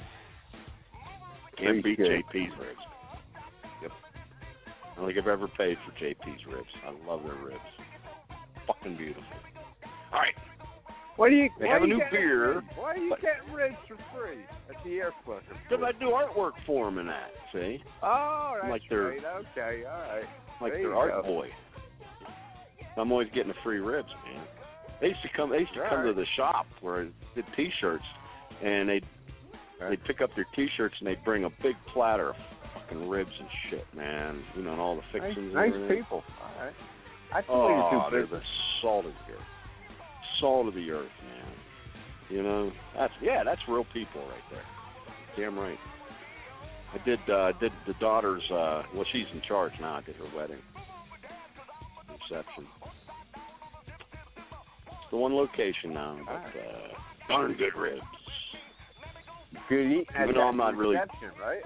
Can't beat Pretty J good. P's ribs. Yep. I don't think I've ever paid for J P's ribs. I love their ribs. Fucking beautiful. All right. What do you? They why have are a you new getting beer, ribs? Why are you but- getting ribs for free at the airport? Because I do artwork for them and that, see? Oh, that's Like they're- right. Okay, all right. Like There their you art go. boy. I'm always getting the free ribs, man. They used to come. They used to All come to right. the shop where I did T-shirts, and they they would pick up their T-shirts and they'd bring a big platter of fucking ribs and shit, man. You know, and all the Nice, fixings. and nice everything. people. All right. I can Oh, do they're business. the salt of the earth. Salt of the earth, man. You know, that's yeah, that's real people right there. Damn right. I did uh, did the daughter's. Uh, well, she's in charge now. I did her wedding reception. It's the one location now, but uh, darn good ribs. Good eating at Even though that I'm not really- reception, right?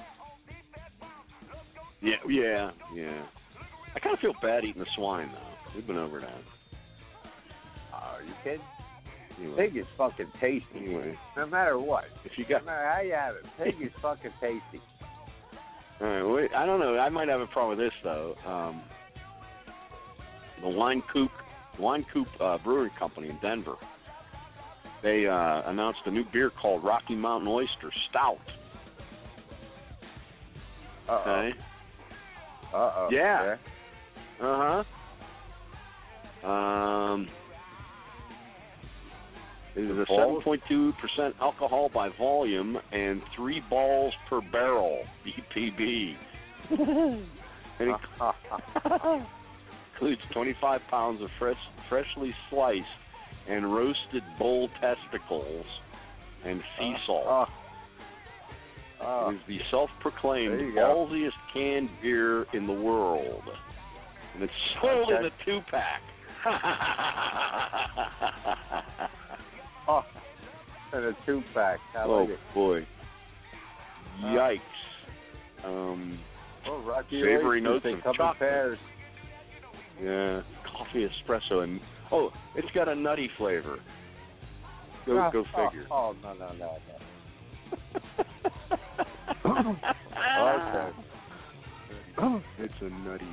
Yeah, yeah, yeah. I kind of feel bad eating the swine though. We've been over that. Oh, are you kidding? Anyway, Pig is fucking tasty. Anyway. No matter what. if you got No matter how you have it, pig is fucking tasty. All right, wait, I don't know. I might have a problem with this though. Um, the Wine Coop, Wine Coop uh, Brewing Company in Denver. They uh, announced a new beer called Rocky Mountain Oyster Stout. Uh-oh. Okay. Uh-oh. Yeah. Uh huh. Um, it is a seven point two percent alcohol by volume and three balls per barrel, B P B. And it includes twenty-five pounds of fresh, freshly sliced and roasted bull testicles and sea salt. Oh. Oh. It is the self-proclaimed There you go. ballsiest canned beer in the world. And it's sold Okay. in a two-pack. Oh, and a two-pack. I oh, like it. boy. Yikes. Um, Oh, Rocky savory oysters, notes they of come in chocolate. pairs. Yeah, coffee espresso. and Oh, it's got a nutty flavor. Go, Oh, go oh, figure. Oh, no, no, no, no. Okay. It's a nutty.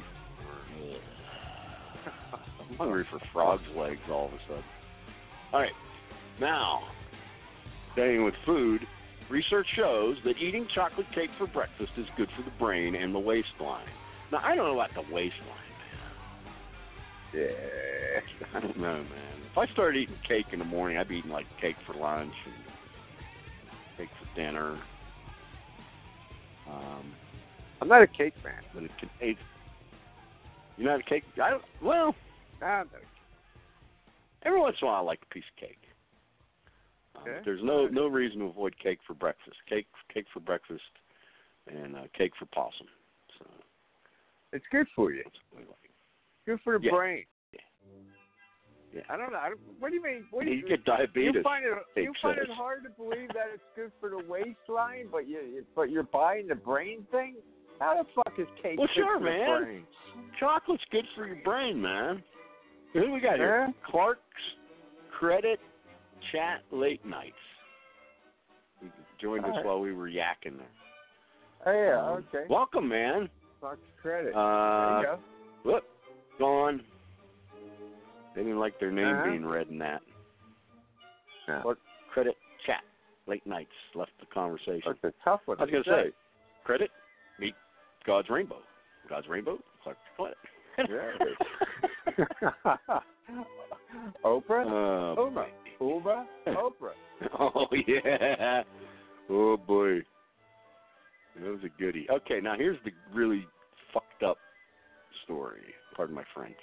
I'm hungry for frog's legs all of a sudden. All right, now, staying with food, research shows that eating chocolate cake for breakfast is good for the brain and the waistline. Now, I don't know about the waistline, man. Yeah. I don't know, man. If I started eating cake in the morning, I'd be eating like cake for lunch and cake for dinner. Um, I'm not a cake man. but it can, it, you're not a cake. I don't. Well, I'm not every once in a while, I like a piece of cake. Um, Okay. There's no no reason to avoid cake for breakfast. Cake cake for breakfast, and uh, cake for possum. So It's good for you. that's what I like. Good for the Yeah. brain. Yeah. I don't know. I don't, what do you mean? What do You you, get diabetes. You find it, Cake you find says. it hard to believe that it's good for the waistline, but you but you're buying the brain thing? How the fuck is cake Well, good sure, for man. the brain? Chocolate's good for your brain, man. Who do we got here? Yeah? Clark's Credit Chat Late Nights. He joined All us right. while we were yakking there. Oh yeah, Um, okay. Welcome, man. Fuck credit. Uh, there you go. Whoop, gone. They didn't like their name Uh-huh. being read in that. Yeah. Clark Credit Chat Late Nights left the conversation. That's a tough one. I was going to to say, credit, meet God's Rainbow. God's Rainbow, Clark Credit. Yeah. Oprah? Uh, Uma. Uma? Oprah. Oh, yeah. Oh, boy. That was a goodie. Okay, now here's the really fucked up story. Pardon my French.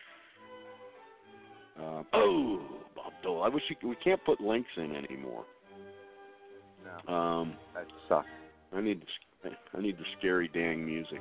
Um, oh, Bob Dole. I wish you, we can't put links in anymore. No. Um, That sucks. I need the, I need the scary dang music.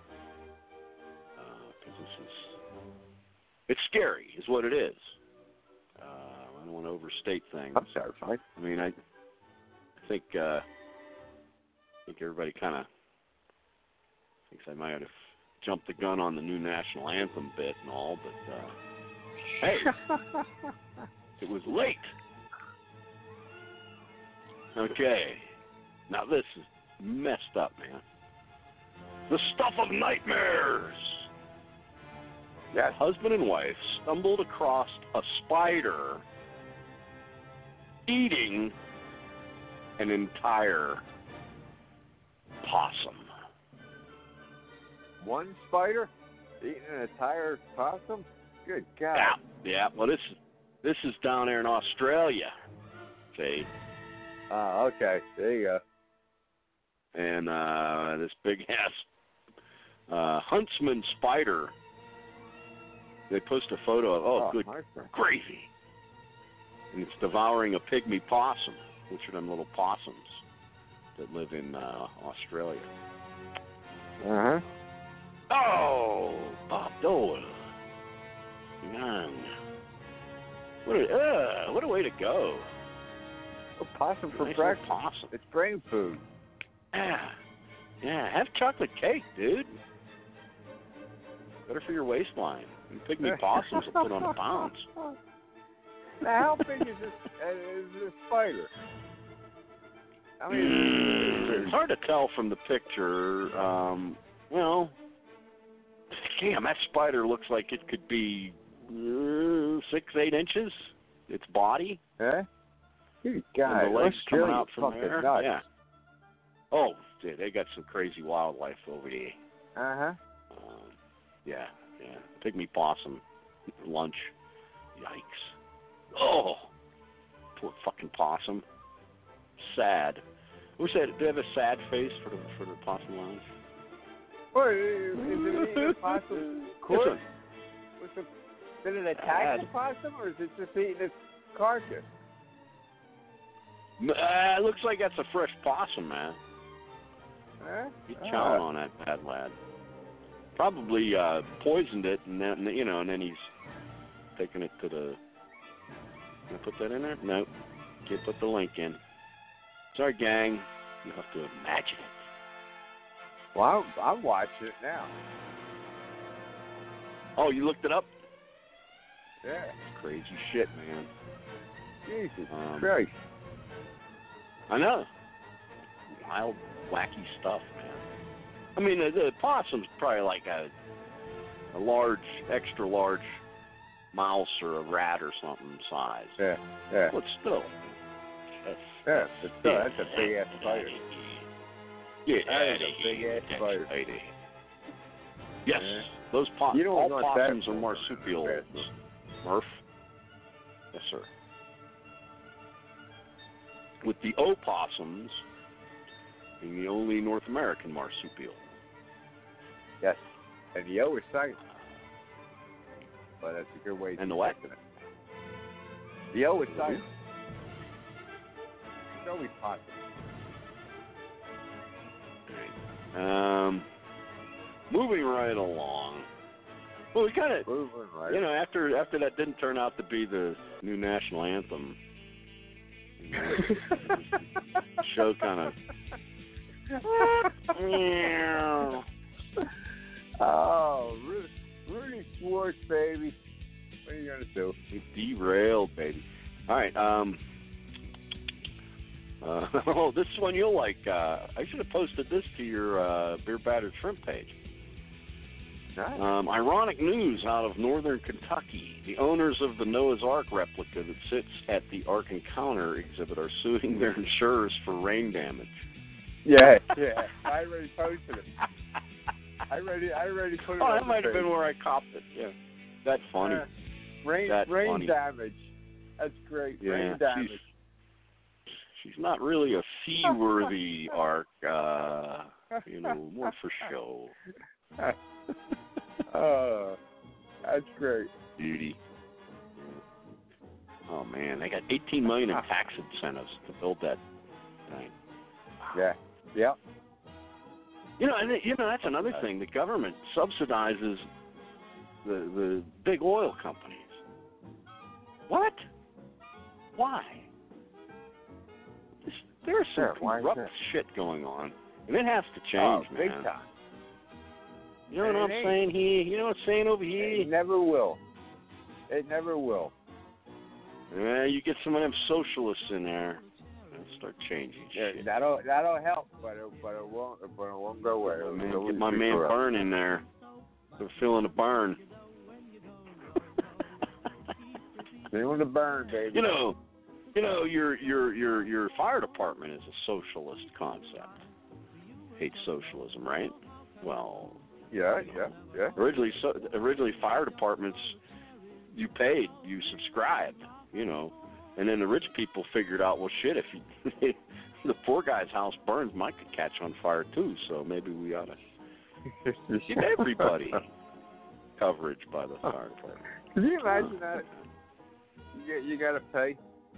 Because this is... It's scary, is what it is. Uh, I don't want to overstate things. I'm satisfied. I mean, I, I think uh, I think everybody kind of thinks I might have jumped the gun on the new national anthem bit and all, but uh, hey, it was late. Okay, now this is messed up, man. The stuff of nightmares. Yes. Husband and wife stumbled across a spider eating an entire possum. One spider eating an entire possum? Good God. Yeah, yeah. Well, this this is down there in Australia. See, Oh, okay. There you go. and uh, this big ass uh, huntsman spider. They post a photo of, oh, Oh, good my friend. gravy. And it's devouring a pygmy possum, which are them little possums that live in uh, Australia. Uh-huh. Oh, Bob Dole. Man. What a, uh, what a way to go. A possum for Nice little breakfast. possum. It's brain food. Yeah. Yeah, have chocolate cake, dude. Better for your waistline. And pygmy possums will put on the pounds. Now, how big is this, uh, is this spider? I mean, Mm, it's hard to tell from the picture. Um, well, damn, that spider looks like it could be uh, six, eight inches. Its body. eh? Good God. And the legs coming Australia's out from fucking there. nuts. Yeah. Oh, dude, they got some crazy wildlife over there. Uh-huh. Um, yeah, yeah. Pygmy possum lunch. Yikes. Oh, poor fucking possum. Sad. I wish they had, do they have a sad face for the for the possum lunch? What, is it eating a possum? This one. What's the, did it attack Sad. the possum, or is it just eating its carcass? Uh, it looks like that's a fresh possum, man. Eh? He's Ah. chowing on that bad lad. Probably uh, poisoned it, and then you know, and then he's taking it to the. Can I put that in there? No, can't put the link in. Sorry, gang. You have to imagine it. Well, I'm, I'm watching it now. Oh, you looked it up? Yeah. Crazy shit, man. Jesus Um, Christ. I know. Wild, wacky stuff, man. I mean, the, the possum's probably like a a large, extra large mouse or a rat or something size. Yeah, yeah. But still. That's, Yeah, that's, but still, yeah, that's a big ass spider. Yeah, That is a big ass spider. Yes, Yeah. those po- You don't all want that possums are marsupials. Murph. Yes, sir. With the opossums being the only North American marsupial. Yes. And the O is silent. But that's a good way to And the what? it. The O is silent. It's always possible. Um, moving right along. Well, we kind of, right. you know, after after that didn't turn out to be the new national anthem, you know, the show kind of. Oh, Rudy, Rudy Schwartz, baby. What are you gonna do? He derailed, baby. All right. Um. Uh, oh, this one you'll like. Uh, I should have posted this to your uh, Beer Battered Shrimp page. Nice. Um, ironic news out of northern Kentucky. The owners of the Noah's Ark replica that sits at the Ark Encounter exhibit are suing their insurers for rain damage. Yeah, yeah. I already posted it. I already, I already put it Oh, on that the might have page. been where I copped it. Yeah, that's funny. Uh, rain, That's rain funny. damage. That's great. Yeah, rain damage. She's, she's not really a seaworthy Ark. Uh, you know, more for show. Oh, that's great. Beauty. Oh man, they got eighteen million in tax incentives to build that thing. Yeah. Yeah. You know, and it- you know that's another thing. The government subsidizes the the big oil companies. What? Why? This, there's some Sure, why is corrupt that? shit going on, and it has to Oh, change, big man. time. You know what It I'm ain't. saying here? You know what I'm saying over here? It never will. It never will. Yeah, you get some of them socialists in there and start changing Yeah, shit. that'll that'll help, but it, but it won't but it won't go away. It'll Man, always get my be man corrupt. Burn in there. They're feeling the burn. Feeling the burn, baby. You know, you know, your your your your fire department is a socialist concept. Hate socialism, right? Well, Yeah, yeah, yeah. originally, so, originally fire departments, you paid, you subscribed, you know, and then the rich people figured out, well, shit, if you, the poor guy's house burns, mine could catch on fire too. So maybe we ought to give everybody coverage by the fire department. Can you imagine that? You, you got to pay.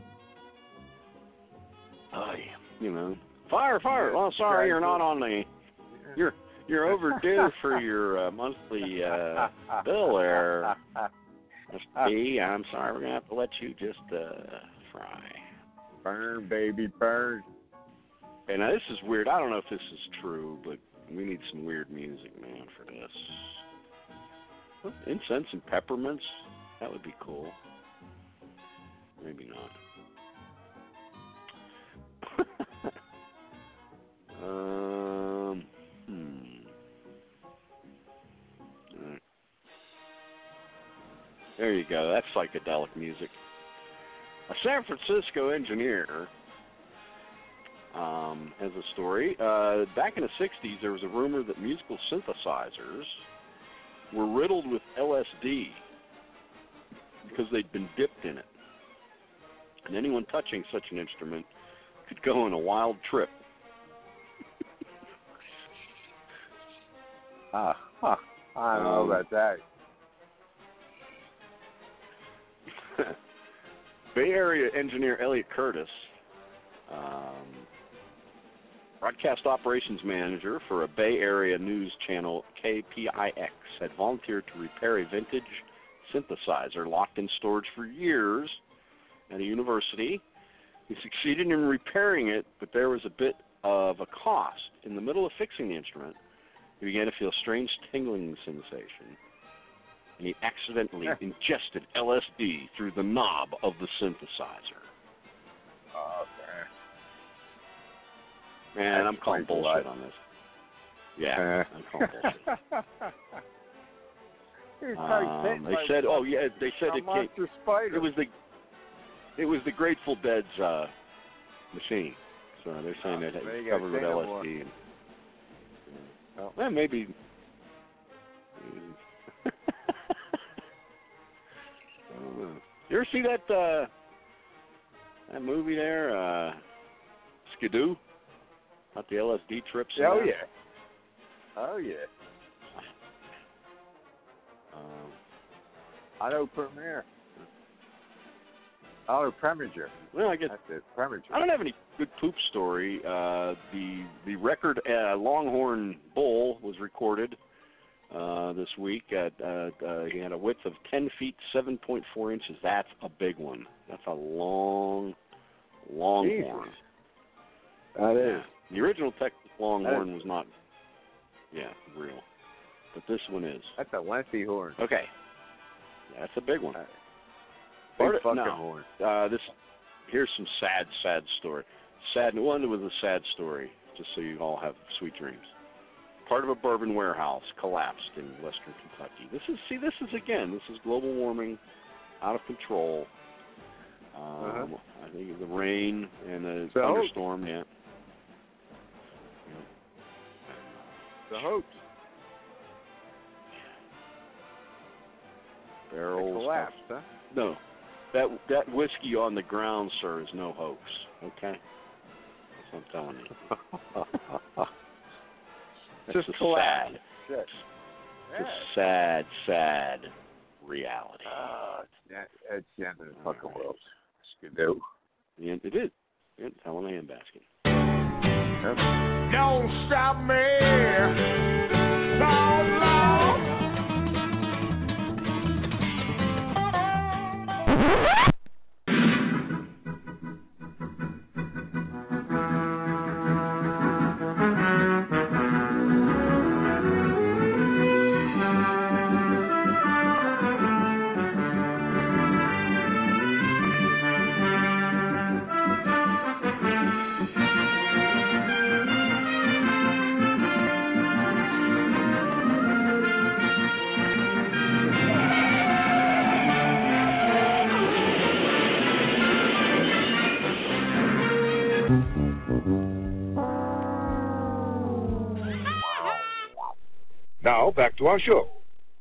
Oh yeah, you know, fire, fire. Yeah, Oh, sorry, you're exactly. not on the. You're you're overdue for your uh, monthly uh, bill there, Mister B. I'm sorry, we're gonna have to let you just uh, fry. Burn, baby, burn. And now this is weird. I don't know if this is true, but we need some weird music, man, for this. Incense and peppermints. That would be cool. Maybe not. um. Hmm. All right. There you go. That's psychedelic music. A San Francisco engineer um, has a story. Uh, back in the sixties, there was a rumor that musical synthesizers were riddled with L S D because they'd been dipped in it. And anyone touching such an instrument could go on a wild trip. Ah, huh. I don't know Um, about that. Bay Area engineer Elliot Curtis um, broadcast operations manager for a Bay Area news channel, K P I X, had volunteered to repair a vintage synthesizer locked in storage for years at a university. He succeeded in repairing it, but there was a bit of a cost. In the middle of fixing the instrument, he began to feel strange tingling sensation, and he accidentally ingested L S D through the knob of the synthesizer. Oh, okay. Man, That's I'm calling bullshit blood. on this. Yeah, I'm calling bullshit. Um, they said, oh yeah, they said it came, it was the it was the Grateful Dead's uh, machine. So they're saying that there it you was go, covered with say no L S more. D. And, well, well, maybe. I don't know. You ever see that uh, that movie there, uh, Skidoo? About the L S D trips? and Oh that? yeah. Oh yeah. Um, Auto Premiere. Auto Preminger. well, I guess That's it. Preminger. I don't have any good poop story. Uh, the the record uh, Longhorn Bull was recorded uh, this week. At, uh, uh, he had a width of ten feet, seven point four inches. That's a big one. That's a long, Longhorn. Jesus. That is. Yeah. The original Texas Longhorn was not, yeah, real. But this one is. That's a lengthy horn. Okay. Yeah, that's a big one. Big Part of- fucking no. horn. Uh, this here's some sad, sad story. Sad one was a sad story, just so you all have sweet dreams. Part of a bourbon warehouse collapsed in western Kentucky. This is see, this is again, this is global warming, out of control. Um, Uh-huh. I think the rain and the So- thunderstorm. Yeah. The hoax. Barrels. It collapsed, huh? No, that that whiskey on the ground, sir, is no hoax. Okay, that's what I'm telling you. It's Just a collapsed. sad, Shit. it's a sad, sad reality. Oh, it's, the- it's the end of the fucking world. Skidoo. Yeah, it is. It's hell in a handbasket. Don't stop me. Lord, Lord. Now, back to our show.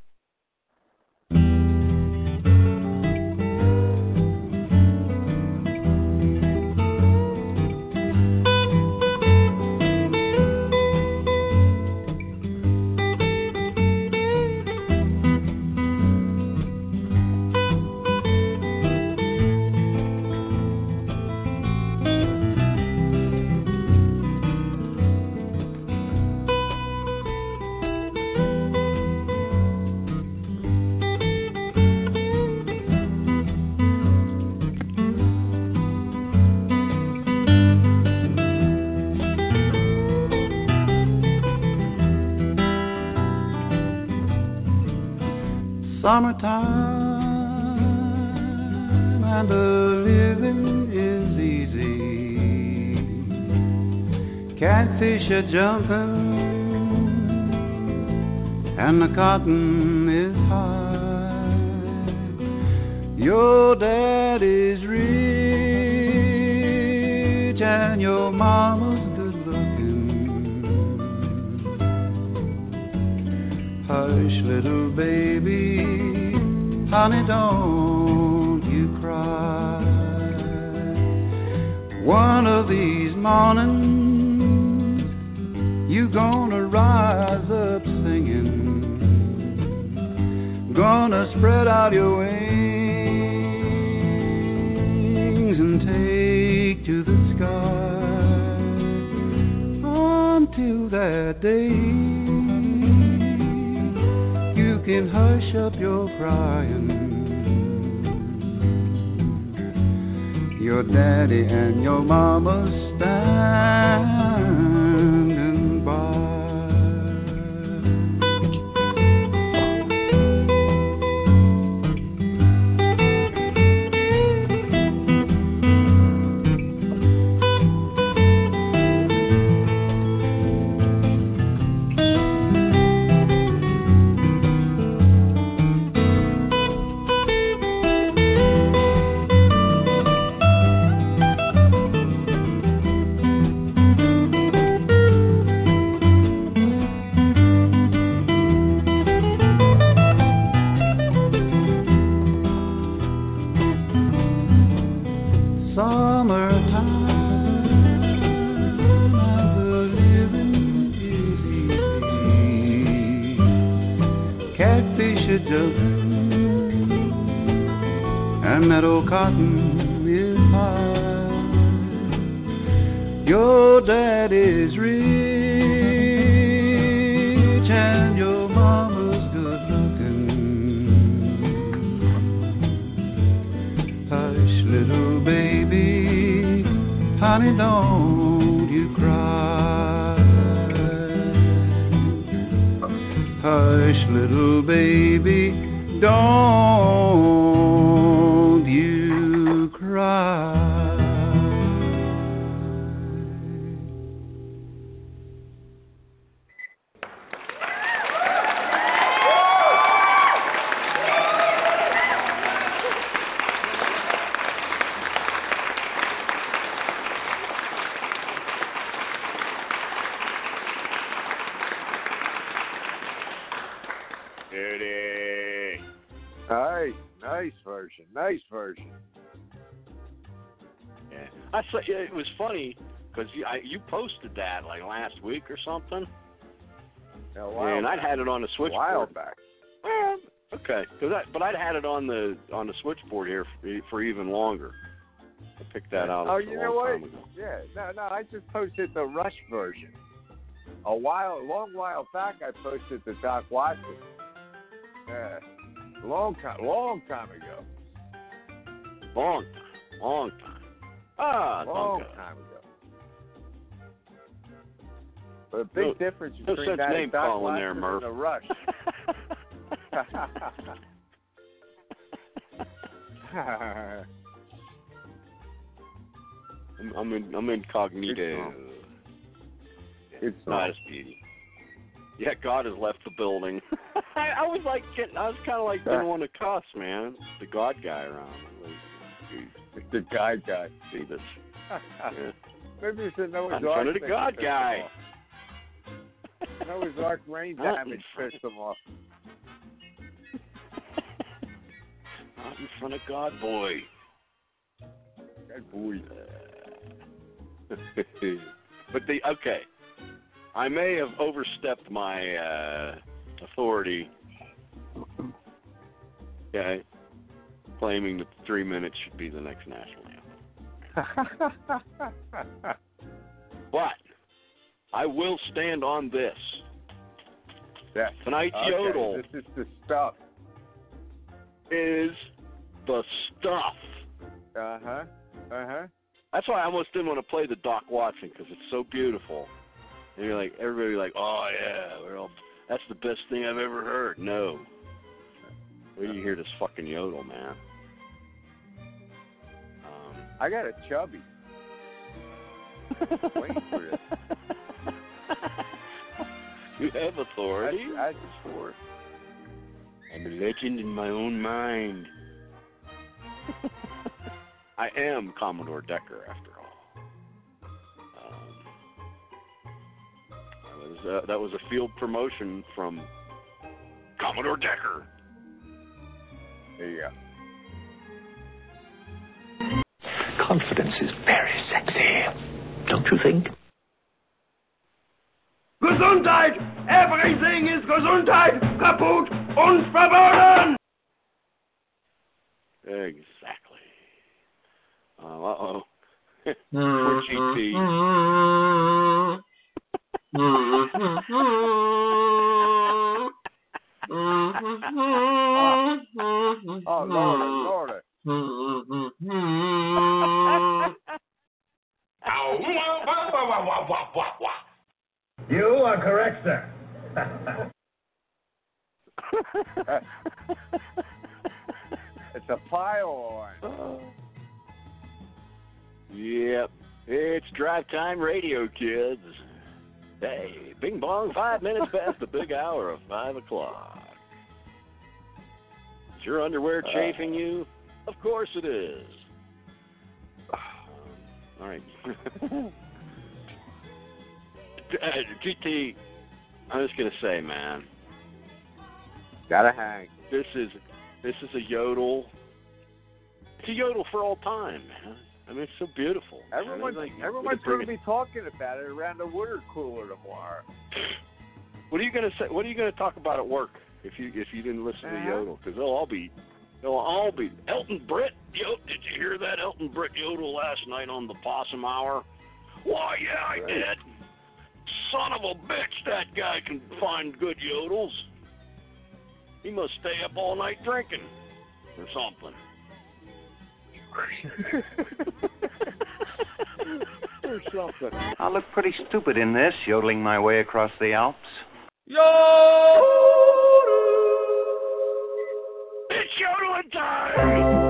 Summertime and the living is easy. Catfish are jumping and the cotton is high. Your daddy's rich and your mama's good looking. Hush, little baby, honey, don't you cry. One of these mornings, you gonna rise up singing, gonna spread out your wings and take to the sky. sad day, you can hush up your crying. Your daddy and your mama standing by. And meadow cotton is high. Your daddy's rich and your mama's good looking. Hush, little baby, honey, don't you cry. Hush, little baby, don't you cry. Nice, nice version, nice version. Yeah, I saw. Yeah, it was funny because you, I, you posted that like last week or something. Yeah, a while and back. I'd had it on the switchboard. A while back. Well, okay, cause I, but I'd had it on the on the switchboard here for, for even longer. I picked that out. Oh, a you long know what? time ago. Yeah, no, no. I just posted the Rush version. A while, a long while back, I posted the Doc Watson. Yeah. Long time, long time ago. Long time, long time. Ah, long okay. time ago. But a big no, difference no between sense that name and Doc calling Watson there, and Murph. the Rush. I'm, I'm in, I'm incognito. It's not as beauty. Yeah, God has left the building. I, I was like getting, I was kind of like didn't want to cuss, man. The God guy around. It's the guy guy. See this? Yeah. Maybe it's a Noah's in front of the thing God that guy. pissed him off. Noah's Ark rain Not damage pissed him off. Not in front of God boy. God boy. But the okay. I may have overstepped my uh, authority, okay, claiming that three minutes should be the next national anthem. But I will stand on this. Yes. Tonight's okay. yodel This is the stuff. is the stuff. Uh-huh. Uh-huh. That's why I almost didn't want to play the Doc Watson because it's so beautiful. And you're like, everybody like, oh, yeah, well, that's the best thing I've ever heard. No. Wait till you hear this fucking yodel, man. Um, I got a chubby. Waiting for this. You have authority? I, I, for. I'm a legend in my own mind. I am Commodore Decker, after all. Um, that, was, uh, that was a field promotion from Commodore Decker. There you go. Confidence is very sexy, don't you think? Gesundheit! Everything is Gesundheit! Kaputt und verboten! Exactly. Uh, uh-oh. Poor G T. Oh, Lord, Lord. You are correct, sir. It's a fire horn. Yep. It's drive time radio, kids. Hey, bing bong, five minutes past the big hour of five o'clock. Is your underwear chafing you? Of course it is. All right. G T, I was gonna say, man. Gotta hang. This is this is a yodel. It's a yodel for all time, man. I mean, it's so beautiful. Everyone's, I mean, like, everyone's going to bring be talking about it around the water cooler tomorrow. What are you going to say? What are you going to talk about at work if you if you didn't listen Uh-huh. to yodel? Because they'll all be they'll all be Elton Britt. Yo, did you hear that Elton Britt yodel last night on the Possum Hour? Why, yeah, I did. Son of a bitch, that guy can find good yodels. He must stay up all night drinking or something. Or something. I look pretty stupid in this, yodeling my way across the Alps. Yo! It's yodeling time!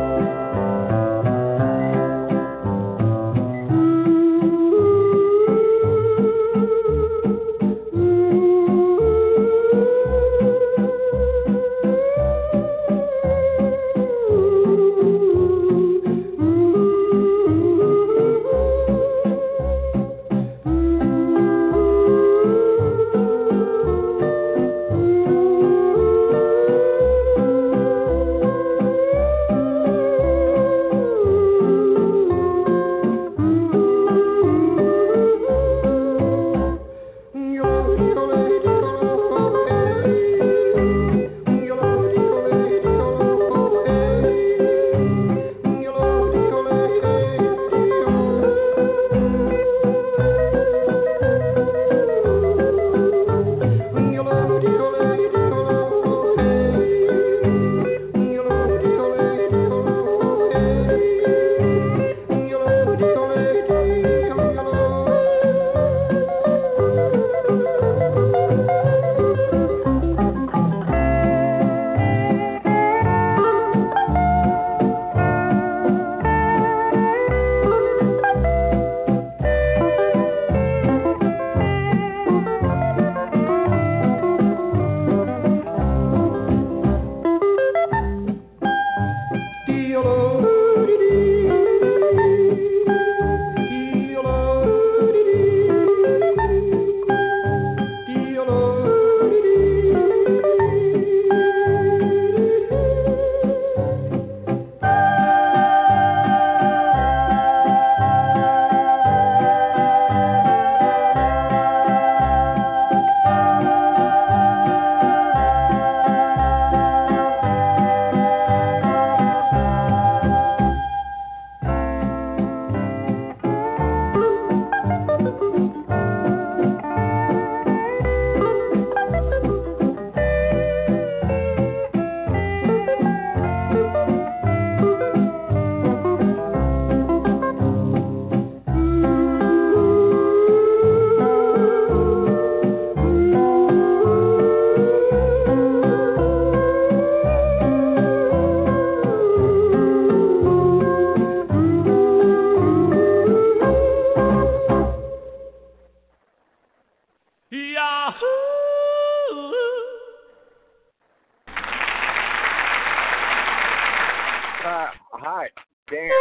Uh, hi. Damn.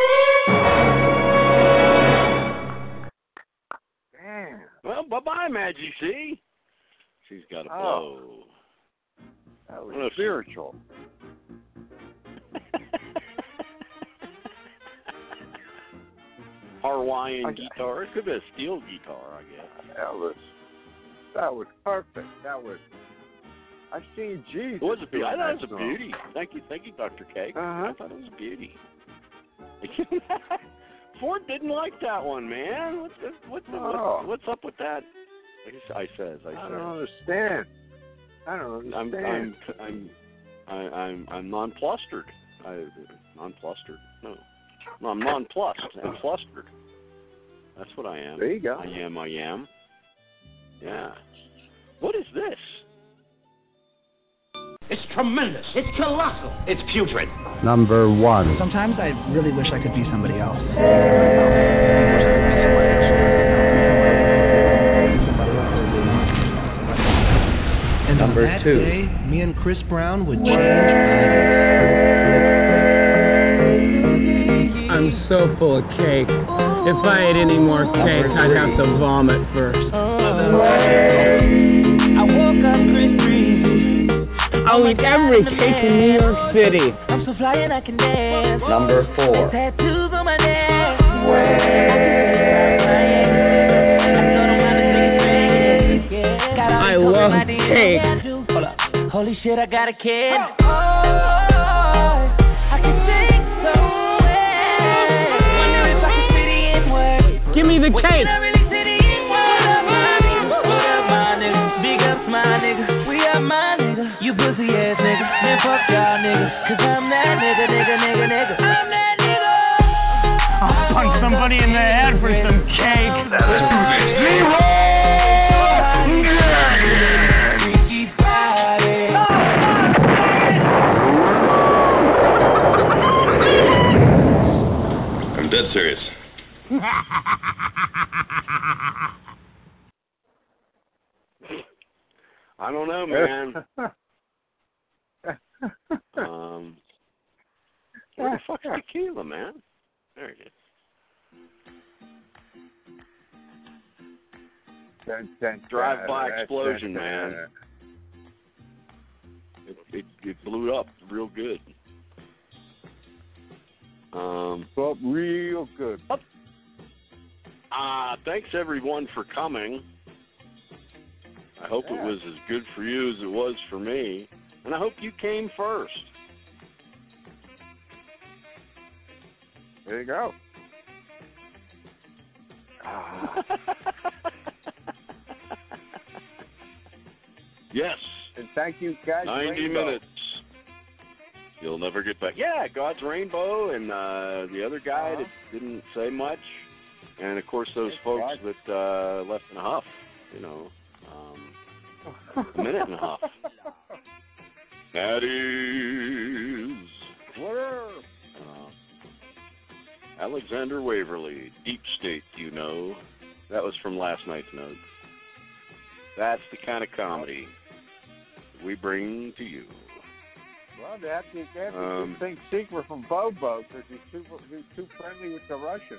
Damn. Well, bye-bye, Maggie C. She's got a blow. Oh. That was Well, spiritual. Hawaiian Okay. guitar. It could be a steel guitar, I guess. That was that was perfect. That was. I've seen Jesus. It was a beauty. I doing thought it that was a song. beauty. Thank you, thank you, Doctor K. Uh-huh. I thought it was a beauty. Ford didn't like that one, man. What's what's what's, Oh. what's, what's up with that? I says. I, I says. don't understand. I don't I'm understand. I'm I'm I, I'm I'm nonplustered. I nonplustered. No, no, I'm nonplussed and flustered. That's what I am. There you go. I am. I am. Yeah. What is this? It's tremendous. It's colossal. It's putrid. Number one. Sometimes I really wish I could be somebody else. And Number on that two. day, me and Chris Brown would change. I'm so full of cake. If I ate any more cake, I'd have to vomit first. I woke up Chris Breezy. I'll eat every cake in New York City. I'm so fly and I can dance. Number four. Tattoos on my neck. I love cake. Hold up. Holy shit, I got a kid. Oh, oh, oh, I can sing so well. Wonder if I can spit the N-word. Give me the Wait, cake. can I really spit the N-word? What up, my nigga? Big up, my nigga. We up, my nigga. You pussy ass nigga. Man, fuck y'all nigga. Cause I'm that nigga, nigga, nigga, nigga. I'm that nigga. I'll punch somebody in the head for some cake. Let's do this. Zero! I'm dead serious. I don't know, man. um, where the fuck's tequila, man? There it is. Dun, dun, Drive-by dun, explosion, dun, dun, man. dun. It, it it blew up real good. Um, Blew up real good. Uh, thanks everyone for coming. I hope Yeah. it was as good for you as it was for me, and I hope you came first. There you go. Ah. Yes. And thank you, guys. ninety Rainbow. minutes. You'll never get back. Yeah, God's Rainbow and uh, the other guy Uh-huh. that didn't say much. And, of course, those Yes, folks God. that uh, left in a huff, you know, um, a minute and a half. That is uh, Alexander Waverly, Deep State, you know. That was from last night's notes. That's the kind of comedy we bring to you. Well, they have to, they have to Um, keep things secret from Bobo because he's too, he's too friendly with the Russians.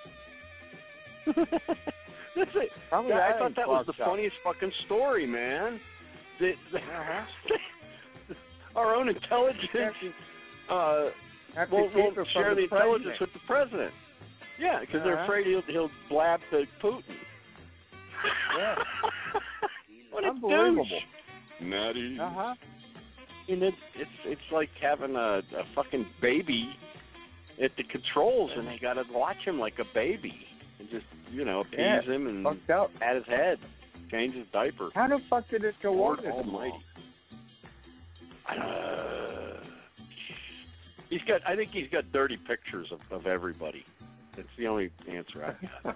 That's it. How many Yeah, I times thought that was the fucked up? funniest fucking story, man. The, the, Uh-huh. our own intelligence uh, Have to won't, keep won't it from share the, the intelligence president. with the president. Yeah, because they're Uh-huh. afraid he'll he'll blab to Putin. Yeah. What a Unbelievable. douche. Natty. Uh huh. And it's it's it's like having a, a fucking baby at the controls, and they got to watch him like a baby and just you know appease Yeah, him and fucked up. pat his head, change his diaper. How the fuck did it go Lord on this Almighty. long? Uh, he's got. I think he's got dirty pictures of, of everybody. That's the only answer I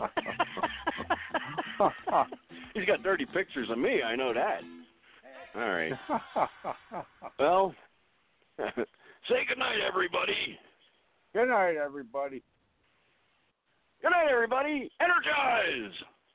got. He's got dirty pictures of me. I know that. All right. Well, say good night, everybody. Good night, everybody. Good night, everybody. Energize.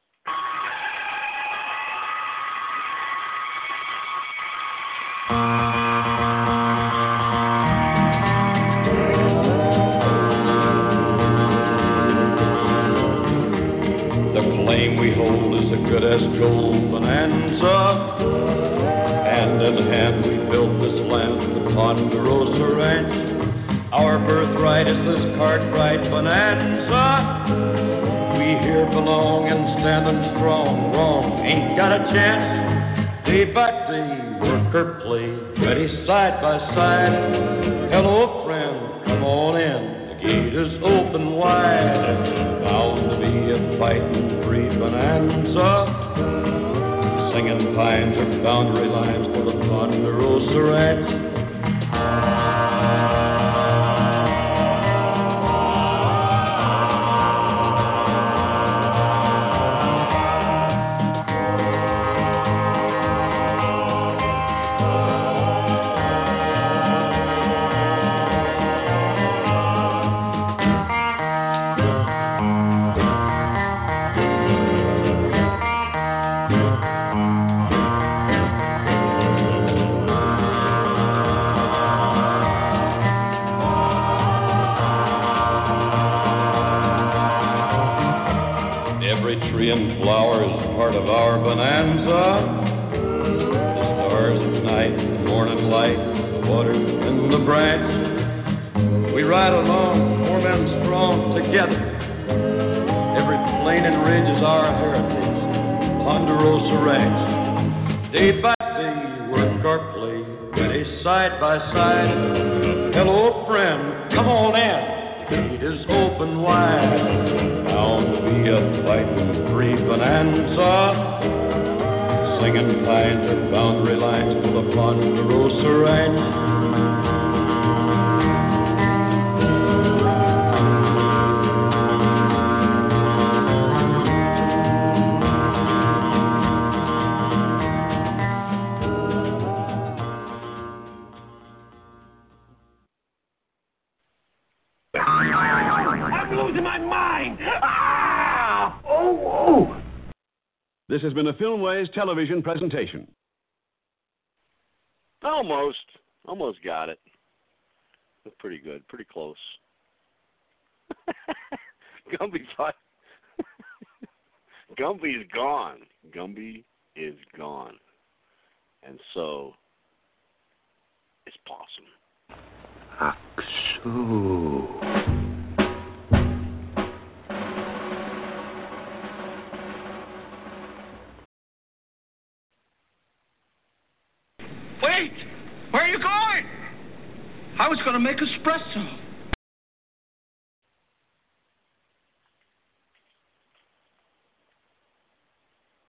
The claim we hold is as good as gold bonanza. Hand in hand we built this land, the Ponderosa Ranch. Our birthright is this Cartwright bonanza. We here belong and standing strong. Wrong ain't got a chance. Day by day, worker play, ready side by side. Hello, friend, come on in. The gate is open wide. Bound to be a fighting breed. pre-bonanza. Singing pines are boundary lines for the Ponderosa Ranch. Of our bonanza, the stars at night, the morning light, the water in the branch. We ride along, four men strong together. Every plain and ridge is our heritage, Ponderosa Ranch. Day by day, work or play, ready side by side. Hello, friend, come on in. Gate is open wide. Bound to be a fighting pre-bonanza. Singing pines are boundary lines for the Ponderosa Ranch. This has been a Filmways television presentation. Almost. Almost got it. That's pretty good. Pretty close. Gumby's fine. Gumby's gone. Gumby is gone. And so is Possum. Aksu. Wait! Where are you going? I was going to make espresso.